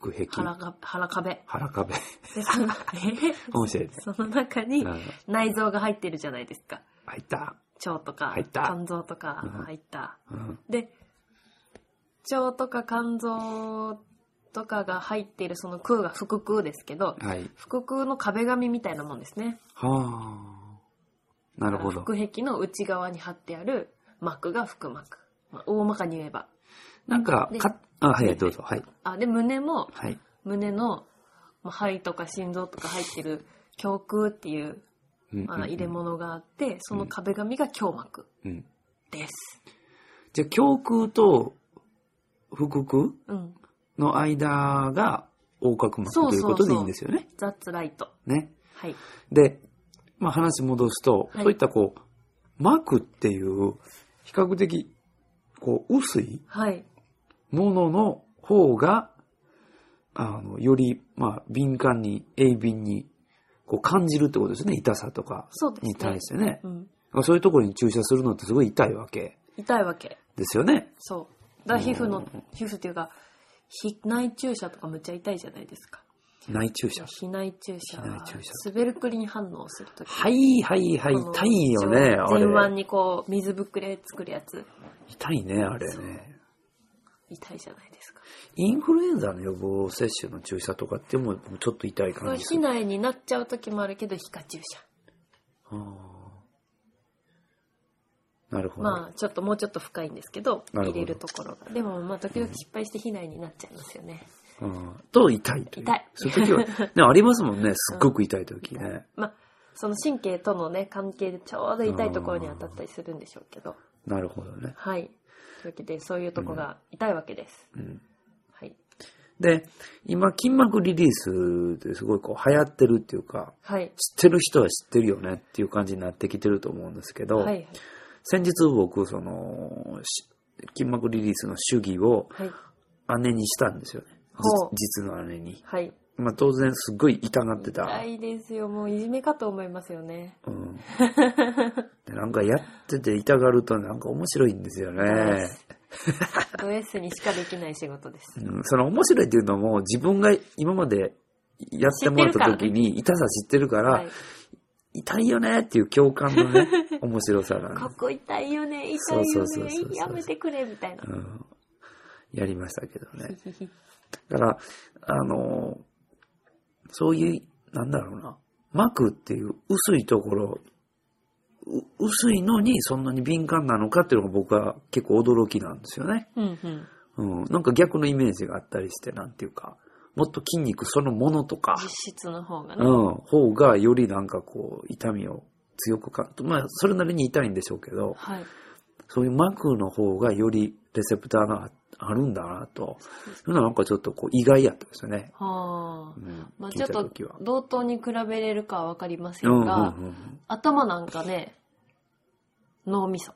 腹壁。 腹壁。 腹壁。 で面白いね。 その中に内臓が入ってるじゃないですか。 入った。 腸とか肝臓とか入った。で、腸とか肝臓とかが入っているその空が腹腔ですけど、はい、腹腔の壁紙みたいなもんですね。 はあ。なるほど。 腹壁の内側に貼ってある膜が腹膜。大まかに言えば。 なんか、はい、どうぞ。はい。 で、胸も、はい、胸の、肺とか心臓とか入ってる胸腔っていう、入れ物があって、その壁紙が胸膜です。 じゃあ、胸腔と腹腔の間が横隔膜ということでいいんですよね。 ザッツライト。 ね。 はい。 で、話戻すと、そういった膜っていう比較的薄いものの方が、より敏感に鋭敏に感じるってことですね。痛さとかに対してね。そういうところに注射するのってすごい痛いわけ。 痛いわけですよね。 そう。だから皮膚っていうか内注射とかむっちゃ痛いじゃないですか。 内注射。 皮内注射。スベルクリン反応するとき。 はいはいはい。痛いよね。 前腕に水ぶくれ作るやつ。 痛いね、あれね。 痛いじゃないですか。 インフルエンザの予防接種の注射とかってもちょっと痛い感じする。 皮内になっちゃうときもあるけど、皮下注射。 なるほど。 ちょっともうちょっと深いんですけど、入れるところが。でも時々失敗して皮内になっちゃいますよね。 と痛いという。 痛い。 そういう時は、ね、ありますもんね。すっごく痛い時ね。 その神経とのね、関係でちょうど痛いところに当たったりするんでしょうけど。 なるほどね。 はい。というわけで、そういうとこが痛いわけです。はい。 で、今、筋膜リリースってすごい流行ってるっていうか、 はい、 知ってる人は知ってるよねっていう感じになってきてると思うんですけど、はい、先日僕、筋膜リリースの主義を姉にしたんですよね。実の姉に。 はい。 当然すっごい痛がってた。 痛いですよ。もういじめかと思いますよね。 なんかやってて痛がるとなんか面白いんですよね。 ド S にしかできない仕事です。 その面白いっていうのも自分が今までやってもらった時に痛さ知ってるから、痛いよねっていう共感のね、面白さが、ね。 ここ痛いよね、痛いよね、やめてくれみたいな。 やりましたけどね。だから、そういう、なんだろうな、膜っていう薄いところ、薄いのにそんなに敏感なのかっていうのが僕は結構驚きなんですよね。なんか逆のイメージがあったりして、なんていうか、もっと筋肉そのものとか、 実質の方がね。 方がよりなんか痛みを強く感じ、それなりに痛いんでしょうけど、はい、そういう膜の方がよりレセプターがあるんだなと、そういうのはなんかちょっと意外やったですよね。 ちょっと同等に比べれるかはわかりませんが、頭なんかね、脳みそ。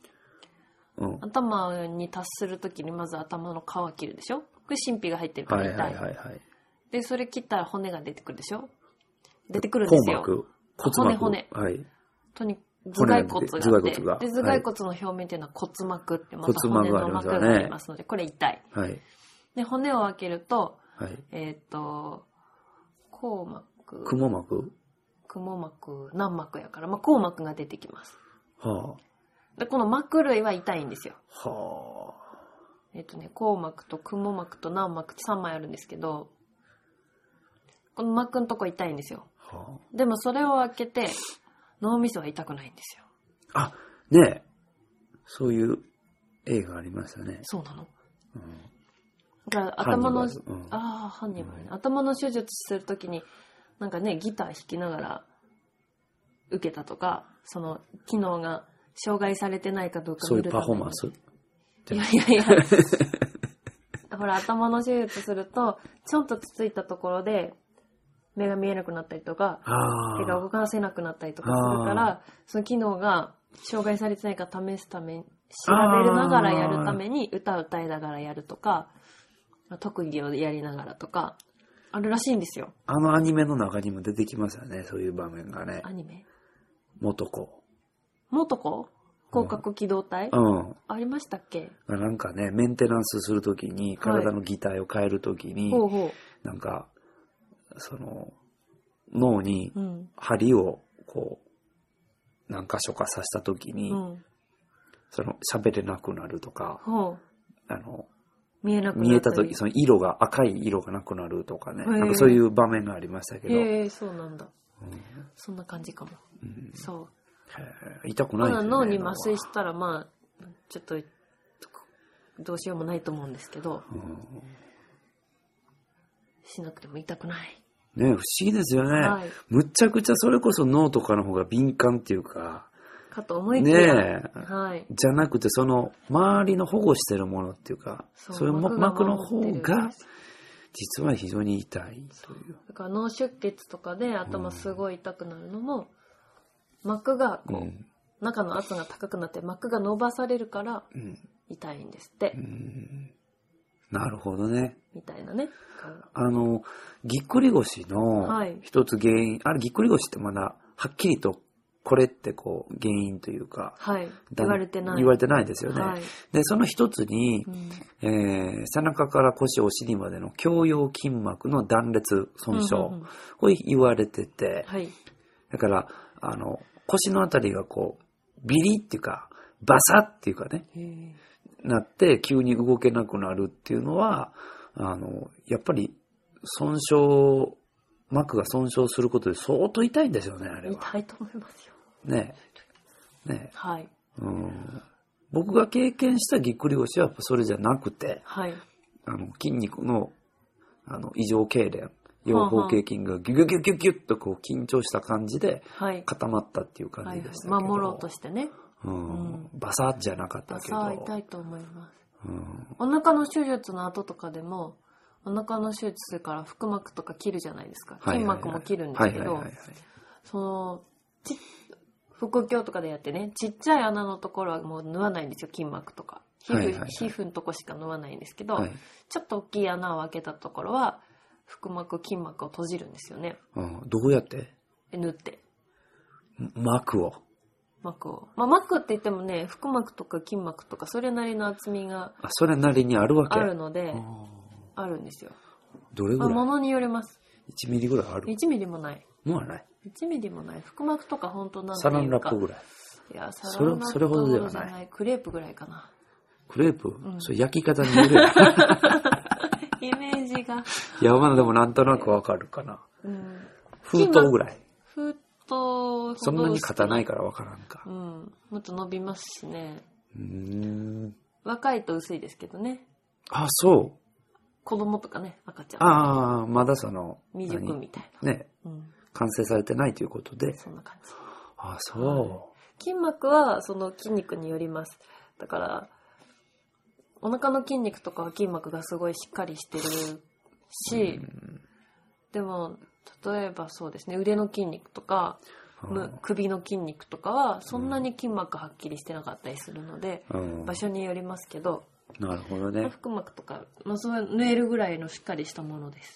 頭に達するときにまず頭の皮切るでしょ。これ神秘が入ってるから痛い。で、それ切ったら骨が出てくるでしょ。出てくるんですよ。骨。はい。頭蓋骨があって、で頭蓋骨の表面っていうのは骨膜ってまた骨の膜がありますので、これ痛い。はい。で、骨を開けると、はい、硬膜。 雲膜？ 雲膜、軟膜やから、硬膜が出てきます。はあ。で、この膜類は痛いんですよ。はあ。硬膜と雲膜と軟膜って3枚あるんですけど、この膜のとこ痛いんですよ。はあ。でもそれを開けて、脳みそは痛くないんですよ。 あ、ねえ。そういう映画ありましたね。 そうなの。だから頭の、ハンニバルね。頭の手術するときに、なんかね、ギター弾きながら受けたとか、その機能が障害されてないかどうか見るために。 そういうパフォーマンス？ いや。ほら、頭の手術すると、ちょんとつついたところで、目が見えなくなったりとか、手が動かせなくなったりとかするから、その機能が障害されてないか試すために、調べるながらやるために、歌を歌いながらやるとか、特技をやりながらとか、あるらしいんですよ。 アニメの中にも出てきますよね、そういう場面がね。 アニメ？ 元子。 元子？ 広角機動隊、ありましたっけ？ なんかね、メンテナンスするときに、体の擬態を変えるときに、なんか、脳に針をこう、何箇所か刺したときに、喋れなくなるとか、 見えたとき、その赤い色がなくなるとかね、なんかそういう場面がありましたけど。 そうなんだ。そんな感じかも。そう。 痛くないですね。 脳に麻酔したら、まあ、ちょっと、どうしようもないと思うんですけど、しなくても痛くない。 ね、不思議ですよね。むっちゃくちゃそれこそ脳とかの方が敏感っていうか、 かと思いきや。 ねえ。じゃなくて、周りの保護してるものっていうか、そういう膜の方が、実は非常に痛いという。 だから脳出血とかで頭すごい痛くなるのも、膜が中の圧が高くなって膜が伸ばされるから痛いんですって。 なるほどね。 みたいなね。 ぎっくり腰の一つ原因、ぎっくり腰ってまだはっきりとこれってこう原因というか、 言われてないですよね。で、その一つに、背中から腰、お尻までの胸陽筋膜の断裂損傷、これ言われてて、だから、腰のあたりがこう、ビリっていうか、バサっていうかね、なって急に動けなくなるっていうのは、やっぱり膜が損傷することで相当痛いんですよね、あれは。 痛いと思いますよ。 ね。僕が経験したぎっくり腰はそれじゃなくて、筋肉の異常痙攣、腰方形筋がギュギュギュギュギュッとこう緊張した感じで固まったっていう感じでしたけど、 守ろうとしてね。 バサッじゃなかったけど。 バサッ痛いと思います。お腹の手術の後とかでも、お腹の手術から腹膜とか切るじゃないですか。筋膜も切るんですけど、腹腔とかでやってね、ちっちゃい穴のところはもう縫わないんですよ、筋膜とか。皮膚のとこしか縫わないんですけど、ちょっと大きい穴を開けたところは、腹膜、筋膜を閉じるんですよね。 どうやって？ 縫って。 膜を。 まあ、膜って言ってもね、腹膜とか筋膜とか、それなりの厚みが。 それなりにあるわけ？ あるので、あるんですよ。 どれぐらい？ ものによります。 1ミリぐらいある？ 1 ミリもない。 もうない。 1ミリもない。腹膜とか本当なんていうか。 サランラップぐらい。 いや、サランラップそれほどではない。 クレープぐらいかな。 クレープ？それ焼き方による。 イメージが。 いや、まだでもなんとなくわかるかな。封筒ぐらい。 封筒ほどそんなに硬ないからわからんか。 もっと伸びますしね。若いと薄いですけどね。 あ、そう。 子供とかね、赤ちゃん。まだ未熟みたいな。 ね。完成されてないということで。 そんな感じ。 あ、そう。 筋膜はその筋肉によります。だから、お腹の筋肉とかは筋膜がすごいしっかりしてるし、でも、例えばそうですね、腕の筋肉とか、首の筋肉とかは、そんなに筋膜はっきりしてなかったりするので、場所によりますけど、 なるほどね。 腹膜とか、そう縫えるぐらいのしっかりしたものです。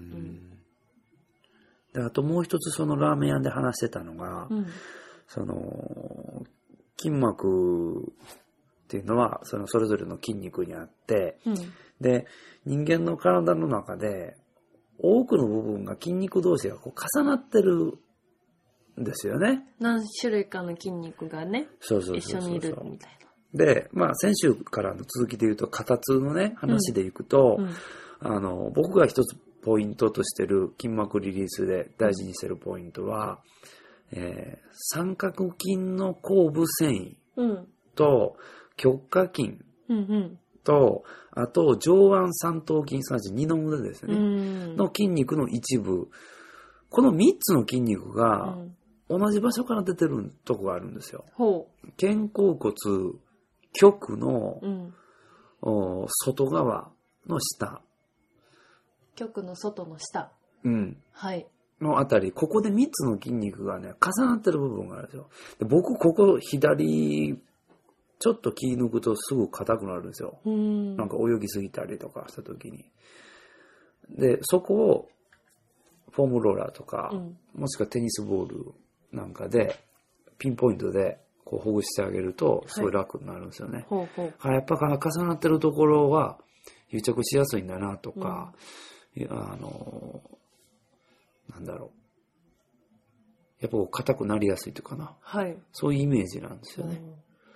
で、あともう一つそのラーメン屋で話してたのが、筋膜っていうのはそれぞれの筋肉にあって、で、人間の体の中で多くの部分が筋肉同士がこう重なってるんですよね。 何種類かの筋肉がね、一緒にいるみたいな。 で、先週からの続きで言うと、肩痛のね、話でいくと、僕が一つポイントとしてる筋膜リリースで大事にしてるポイントは、三角筋の後部繊維と、極下筋と、あと上腕三頭筋、すなわち二の腕ですね、の筋肉の一部。この3つの筋肉が同じ場所から出てるとこがあるんですよ。肩甲骨、極の、外側の下。 極の外の下。はい。 のあたり、ここで3つの筋肉がね、重なってる部分があるんですよ。で僕、ここ左、ちょっと気抜くとすぐ硬くなるんですよ。なんか泳ぎすぎたりとかした時に。で、そこを、フォームローラーとか、もしくはテニスボールなんかで、ピンポイントで、 こうほぐしてあげると、すごい楽になるんですよね。やっぱ重なってるところは癒着しやすいんだなとか、なんだろう。やっぱ硬くなりやすいというかな。はい。そういうイメージなんですよね。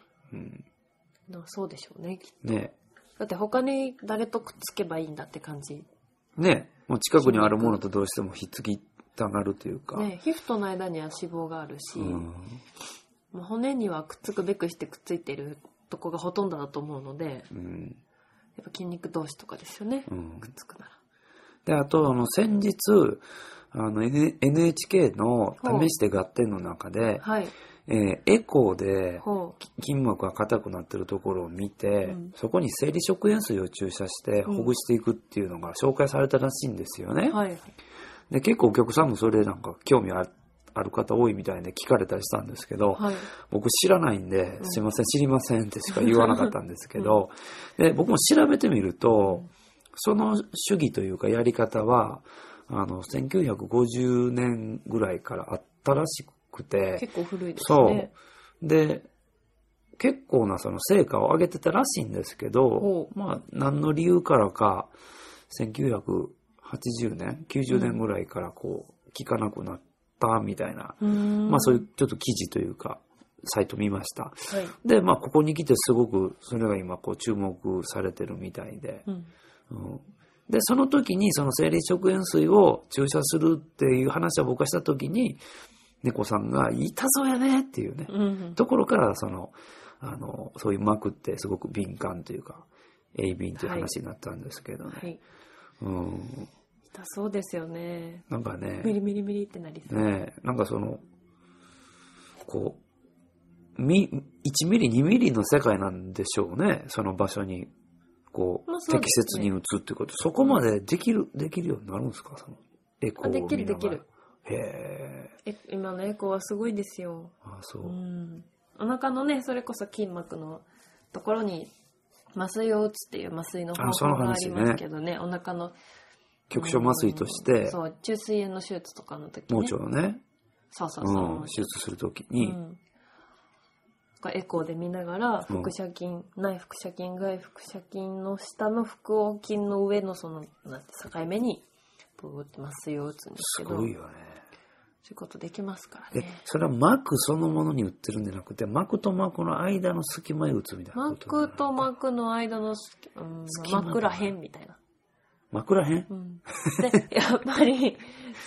そうでしょうね、きっと。ね。だって他に誰とくっつけばいいんだって感じ。 ね。もう近くにあるものとどうしてもひっつきたがるというか。 ね、皮膚との間には脂肪があるし、もう骨にはくっつくべくしてくっついてるとこがほとんどだと思うので、やっぱ筋肉同士とかですよね、くっつくなら。 で、あと、先日、NHK の試して合点の中で、エコーで筋膜が硬くなってるところを見て、そこに生理食塩水を注射してほぐしていくっていうのが紹介されたらしいんですよね。で、結構お客さんもそれなんか興味ある方多いみたいで聞かれたりしたんですけど、僕知らないんで、すいません、知りませんってしか言わなかったんですけど、で、僕も調べてみると、その主義というかやり方は、1950年ぐらいからあったらしくて。 結構古いですね。 そう。で、結構なその成果を上げてたらしいんですけど、まあ、何の理由からか、1980年、90年ぐらいからこう、効かなくなったみたいな、まあそういうちょっと記事というか、サイト見ました。で、まあここに来てすごくそれが今こう注目されてるみたいで、で、その時にその生理食塩水を注射するっていう話を僕がした時に、猫さんが痛そうやねっていうね、ところからそういう膜ってすごく敏感というか、鋭敏という話になったんですけどね。 痛そうですよね。 なんかね、 ミリミリミリってなりそう。 ね、なんかこう、1ミリ、2ミリの世界なんでしょうね、その場所に。こう、適切に打つってこと。そこまでできるようになるんですか、そのエコーを見ながら。 できる。今のエコーはすごいですよ。 そう。 お腹のね、それこそ筋膜のところに麻酔を打つっていう麻酔の方法がありますけどね、お腹の局所麻酔として、 そう、中水炎の手術とかの時ね。 盲腸のね。 そう。 手術するときに、 エコーで見ながら、腹斜筋、内腹斜筋、外腹斜筋の下の腹横筋の上の境目に、ブーって麻酔を打つんですけど。 すごいよね。 そういうことできますからね。 それは膜そのものに打ってるんじゃなくて、膜と膜の間の隙間に打つみたいなこと。 膜と膜の間の膜らへんみたいな。 膜らへん？ で、やっぱり、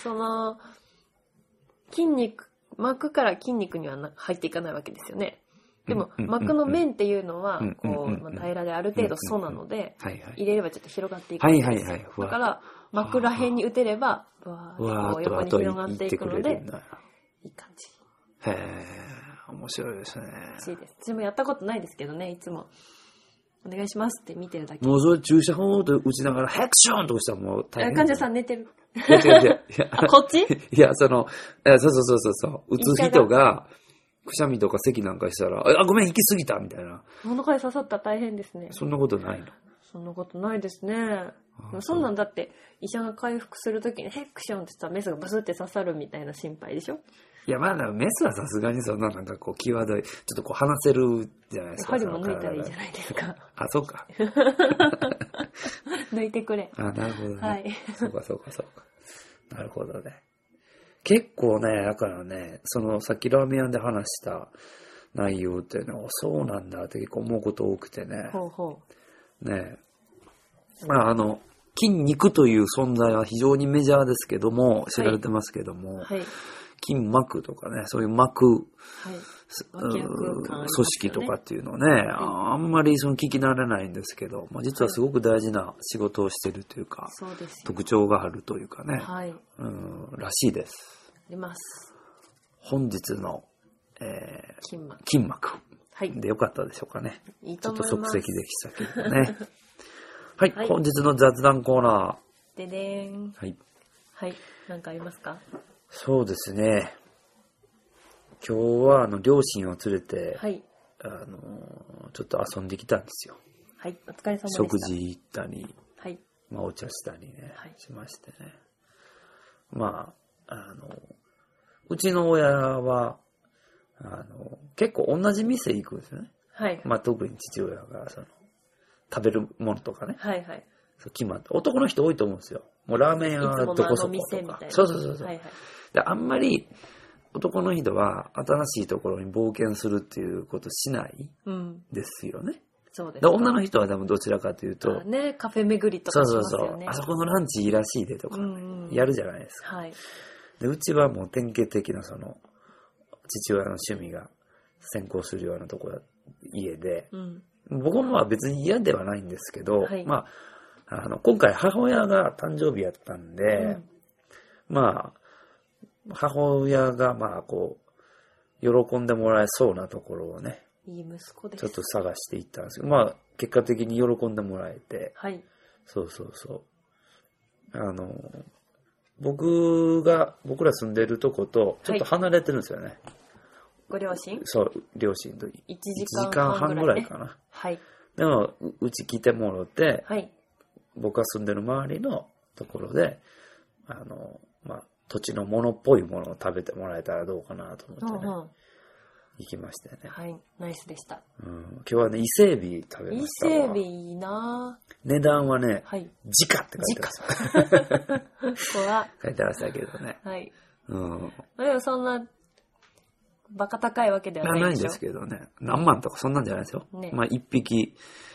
膜から筋肉には入っていかないわけですよね。でも、膜の面っていうのは、平らである程度素なので、入れればちょっと広がっていくんですよ。だから、膜ら辺に打てれば、横に広がっていくので、いい感じ。 へー、面白いですね。 欲しいです。私もやったことないですけどね、いつも、お願いしますって見てるだけ。 もうそれ注射法と打ちながら、ヘクションとしたらもう大変。 患者さん寝てる。 こっち？いや、そう。打つ人が、くしゃみとか咳なんかしたら、ごめん、行き過ぎたみたいな。 お腹に刺さったら大変ですね。 そんなことないの？ そんなことないですね。そんなんだって、医者が回復するときにヘクションってさ、メスがブスって刺さるみたいな心配でしょ？ いや、まだメスはさすがにそんななんかこう、際どい、ちょっとこう話せるじゃないですか。 針も抜いたらいいじゃないですか。 そうか。 抜いてくれ。 なるほどね。 はい。 そうか。なるほどね。結構ね、だからね、さっきラーメン屋で話した内容ってね、そうなんだって結構思うこと多くてね。ね、筋肉という存在は非常にメジャーですけども、知られてますけども、筋膜とかね、そういう膜、組織とかっていうのをね、あんまり聞き慣れないんですけど、実はすごく大事な仕事をしているというか、特徴があるというかね、らしいです。 あります。 本日の、筋膜でよかったでしょうかね。ちょっと即席でしたけどね。はい、本日の雑談コーナー。ででーん。はい。何かありますか？ そうですね。今日は両親を連れて、ちょっと遊んできたんですよ。 はい、お疲れ様でした。 食事行ったり、お茶したりね、しましてね。うちの親は、 結構同じ店行くんですよね。 はい。 まあ特に父親が、食べるものとかね。 はいはい。 決まって。男の人多いと思うんですよ。もうラーメン屋はどこそことか。そうそうそうそう。はいはい。で、あんまり男の人は新しいところに冒険するっていうことしないですよね。 そうです。 で、女の人は多分どちらかというと。 ね、カフェ巡りとかしますよね。 そうそうそう。あそこのランチいいらしいでとか、やるじゃないですか。はい。で、うちはもう典型的な父親の趣味が先行するようなところ、家で、僕もまあ別に嫌ではないんですけど、はい、まあ、今回母親が誕生日やったんで、まあ、母親がまあ喜んでもらえそうなところをね、 いい息子です。 ちょっと探していったんですけど、まあ、結果的に喜んでもらえて、 はい。 そうそうそう。僕ら住んでるとことちょっと離れてるんですよね。はい、 ご両親？ そう、両親と1 時間半ぐらいかな。 はい。でも、うち来てもらって、はい。僕が住んでる周りのところで、まあ、土地のものっぽいものを食べてもらえたらどうかなと思ってね。行きましたよね。 はい、ナイスでした。 今日はね、伊勢海老食べましたわ。 伊勢海老いいなぁ。 値段はね、はい、時価って書いてました。怖書いてましたけどね。 はい。でもそんな、バカ高いわけではないでしょ。 ないんですけどね。何万とかそんなんじゃないですよ。ね、まあ一匹、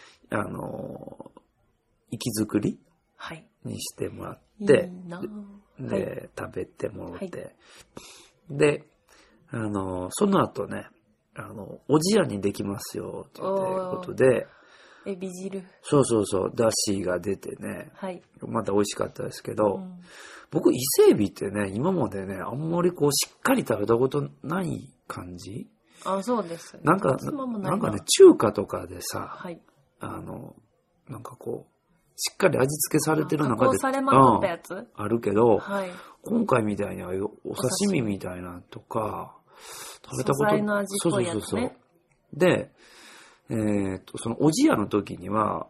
生き作りにしてもらって、で、食べてもらって、で、その後ね、おじやにできますよ、っていうことで、 エビ汁。 そうそうそう、だしが出てね、はい、また美味しかったですけど、僕、伊勢海老ってね、今までね、あんまりしっかり食べたことない感じ。 あ、そうです。 なんかね、中華とかでさ、はい、なんかしっかり味付けされてる中で、 されまくったやつ、 あるけど、はい、今回みたいにお刺身みたいなとか、食べたこと素材の味っぽいやつね。そうそうそう。 で、そのおじやの時には、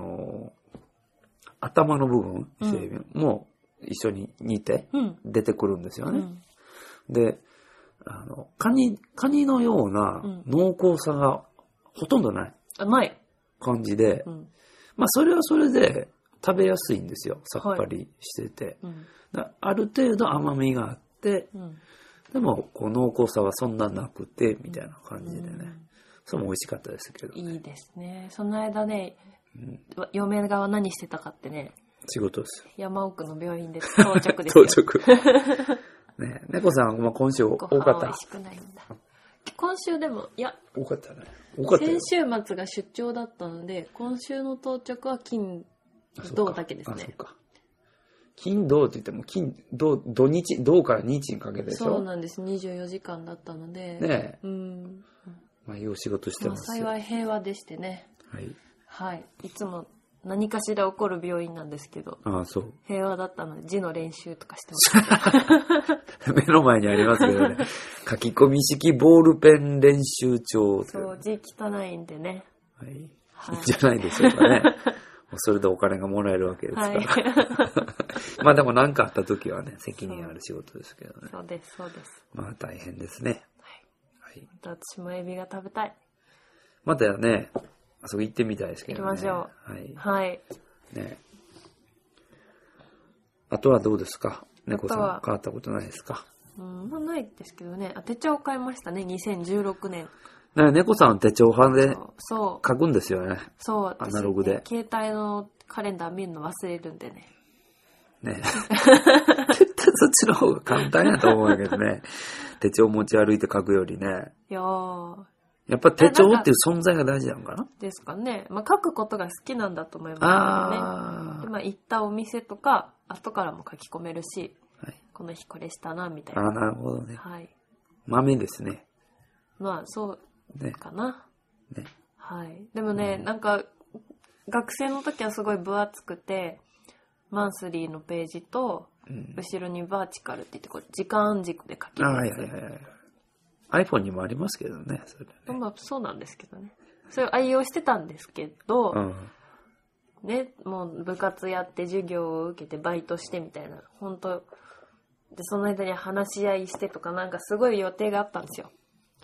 頭の部分、伊勢海老も一緒に煮て出てくるんですよね。で、カニのような濃厚さがほとんどない感じで、まあそれはそれで食べやすいんですよ。さっぱりしてて。ある程度甘みがあって、でも濃厚さはそんななくて、みたいな感じでね。それも美味しかったですけどね。 いいですね。その間ね、嫁が何してたかってね。 仕事です。 山奥の病院で到着ですよ。 到着。ね、猫さん、今週多かった。 ご飯美味しくないんだ。今週でも、いや。 多かったね。多かったよ。 先週末が出張だったので、今週の到着は金、土だけですね。 そうか。金、土って言っても、土から日にかけてでしょ。 そうなんです。24時間だったので。 ねえ。まあ、いいお仕事してますよ。 幸い平和でしてね。 はい。 はい。いつも何かしら起こる病院なんですけど。 ああ、そう。 平和だったので字の練習とかしてました。目の前にありますけどね。書き込み式ボールペン練習帳。 そう、字汚いんでね。 はい。いいんじゃないでしょうかね。それでお金がもらえるわけですから。はい、まあでも何かあった時はね、責任ある仕事ですけどね。 そうです、そうです。 まあ大変ですね。 はい。また私もエビが食べたい。 またね、あそこ行ってみたいですけどね。 行きましょう。はい。 はい。 ね。あとはどうですか？猫さん変わったことないですか？ まあないですけどね。手帳を買いましたね、2016年。 猫さん手帳派で書くんですよね。 そう。 アナログで。 携帯のカレンダー見るの忘れるんでね。 ね絶対そっちの方が簡単やと思うんだけどね。手帳持ち歩いて書くよりね。 いやー。 やっぱ手帳っていう存在が大事なのかなですかね。まあ書くことが好きなんだと思いますけどね。行ったお店とか、後からも書き込めるし、はい、この日これしたな、みたいな。 なるほどね。 はい。 豆ですね。 まあ、そうかな。ね。はい。でもね、なんか、学生の時はすごい分厚くて、マンスリーのページと、後ろにバーチカルって言って、時間軸で書きます。 iPhone にもありますけどね。それねまあ、そうなんですけどね。それを愛用してたんですけど、ね、もう部活やって授業を受けてバイトしてみたいな、本当で、その間に話し合いしてとかなんかすごい予定があったんですよ。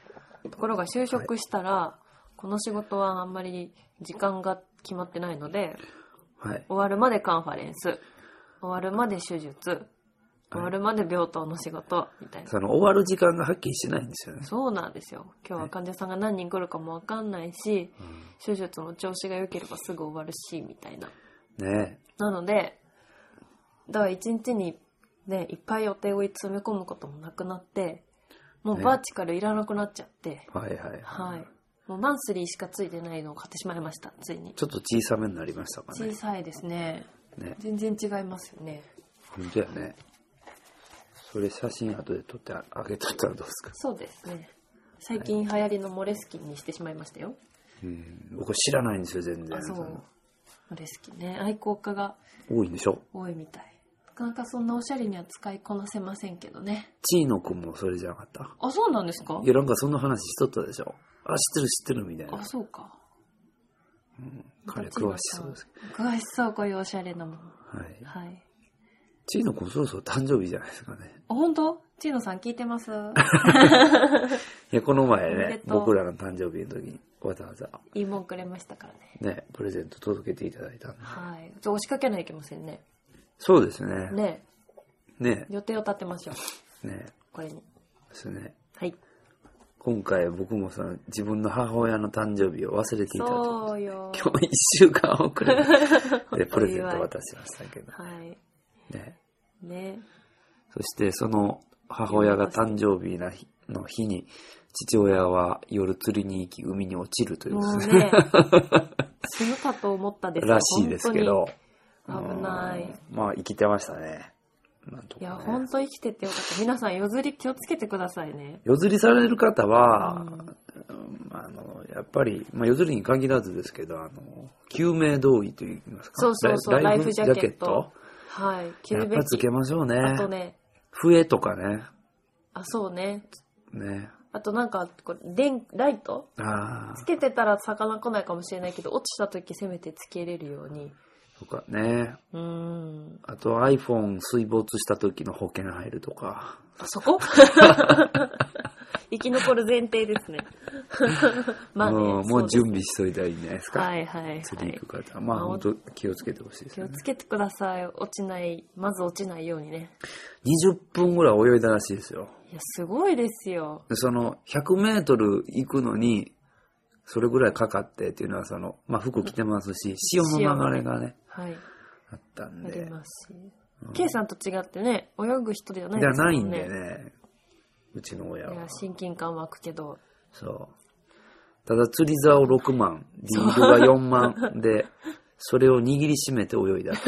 ところが就職したら、この仕事はあんまり時間が決まってないので、終わるまでカンファレンス、終わるまで手術、終わるまで病棟の仕事みたいな。 その終わる時間がはっきりしてないんですよね。 そうなんですよ。今日は患者さんが何人来るかもわかんないし、手術の調子が良ければすぐ終わるしみたいな。 ね。 なので、だから一日にね、いっぱい予定を詰め込むこともなくなって、もうバーチカルいらなくなっちゃって、はい。もうマンスリーしかついてないのを買ってしまいました、ついに。 ちょっと小さめになりましたかね。 小さいですね。全然違いますよね。 本当やね。それ写真後で撮ってあげとったらどうですか？ そうですね。最近流行りのモレスキンにしてしまいましたよ。 僕知らないんですよ、全然。 そう。モレスキンね。愛好家が多いんでしょ？ 多いみたい。なかなかそんなおしゃれには使いこなせませんけどね。 チーノくんもそれじゃなかった？ あ、そうなんですか？ いや、なんかそんな話しとったでしょ。あ、知ってるみたいな。 あ、そうか。 彼詳しそうです。 詳しそう、こういうおしゃれなもの。 はい。チーノくんそろそろ誕生日じゃないですかね。 あ、本当？チーノさん聞いてます？ いや、この前ね、僕らの誕生日の時にわざわざ。 いいもんくれましたからね。 ね、プレゼント届けていただいたんで。 はい。押しかけないといけませんね。 そうですね。 ね。予定を立てましょう。 ね。 これに。 ですね。 はい。 今回僕も自分の母親の誕生日を忘れていたと。 そうよ。 今日1週間遅れてプレゼント渡しましたけど。 はい。ね。 そしてその母親が誕生日の日に父親は夜釣りに行き海に落ちるというですね。 死ぬかと思ったですらしいですけど。 危ない。 まあ生きてましたね。なんとかね、 いや、本当生きててよかった。皆さん夜釣り気をつけてくださいね。 夜釣りされる方は、やっぱり、夜釣りに限らずですけど、救命胴衣といいますか。 そう、ライフジャケット。はい。 やっぱつけましょうね。 あとね。 笛とかね。 あ、そうね。 ね。 あとなんか、ライトつけてたら魚来ないかもしれないけど、落ちた時せめてつけれるように。 とかね。あと iPhone 水没した時の保険入るとか。 あそこ生き残る前提ですね。まあね。 もう準備しといたらいいんじゃないですか。 はい。 釣り行く方。まあ本当気をつけてほしいですね。 気をつけてください。まず落ちないようにね。 20分ぐらい泳いだらしいですよ。 いや、すごいですよ。 その100メートル行くのに、それぐらいかかってっていうのは服着てますし、潮の流れがね、あったんで。 ありますし。K さんと違ってね、泳ぐ人ではないですもんね。 じゃないんでね、うちの親は。 いや、親近感湧くけど。 そう。ただ釣り竿6万、リールが4万で、それを握りしめて泳いだって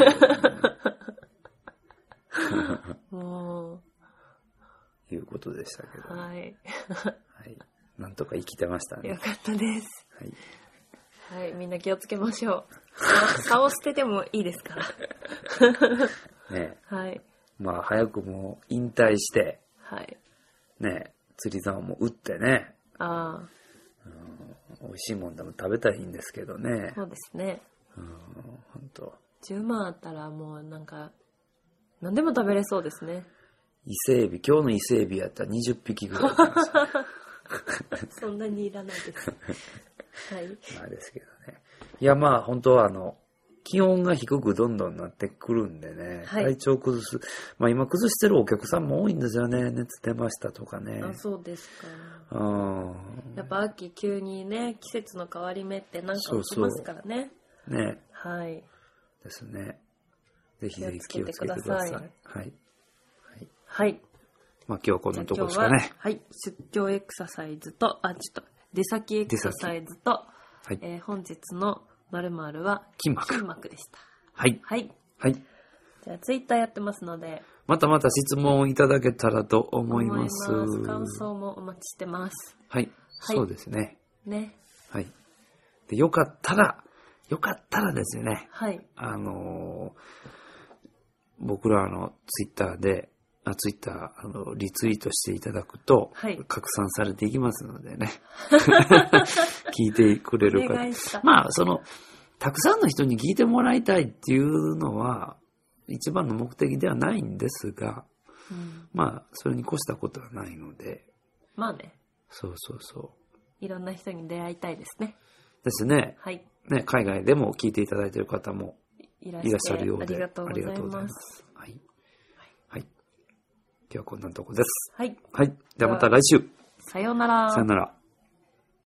いうことでしたけど。 はい。 なんとか生きてましたね。 よかったです。はい、みんな気をつけましょう。竿を捨ててもいいですから。 ね。 はい。 まあ早くもう引退して、ね、釣り竿も打ってね。美味しいもんでも食べたらいいんですけどね。 そうですね。 本当。10 万あったらもうなんか何でも食べれそうですね。 伊勢エビ、今日の伊勢エビやったら20匹ぐらいありました。 そんなにいらないです。はい。 まあですけどね。いやまあ本当は気温が低くどんどんなってくるんでね、体調崩す。まあ今崩してるお客さんも多いんですよね。熱出ましたとかね。 あ、そうですか。やっぱ秋急にね、季節の変わり目ってなんか起きますからね。 ね。 はい。 ですね。ぜひぜひ気をつけてください。 はい。 まあ今日はこんなとこですかね。 はい。出張エクササイズと、出先エクササイズと、本日の〇〇は筋膜でした。 はい。 はい。 はい。 じゃあツイッターやってますので、 また質問いただけたらと思います。 感想もお待ちしてます。 はい。そうですね。 ね。 はい。で、よかったらですね。 はい。 僕らツイッターで、リツイートしていただくと、拡散されていきますのでね。聞いてくれる方。まあ、たくさんの人に聞いてもらいたいっていうのは、一番の目的ではないんですが、まあ、それに越したことはないので。 まあね。 そう。 いろんな人に出会いたいですね。 ですね。 はい。 ね、海外でも聞いていただいている方もいらっしゃるようで。 ありがとうございます。 はい。はい。ではこんなとこです。 はい。 はい。ではまた来週。 さようなら。 さようなら。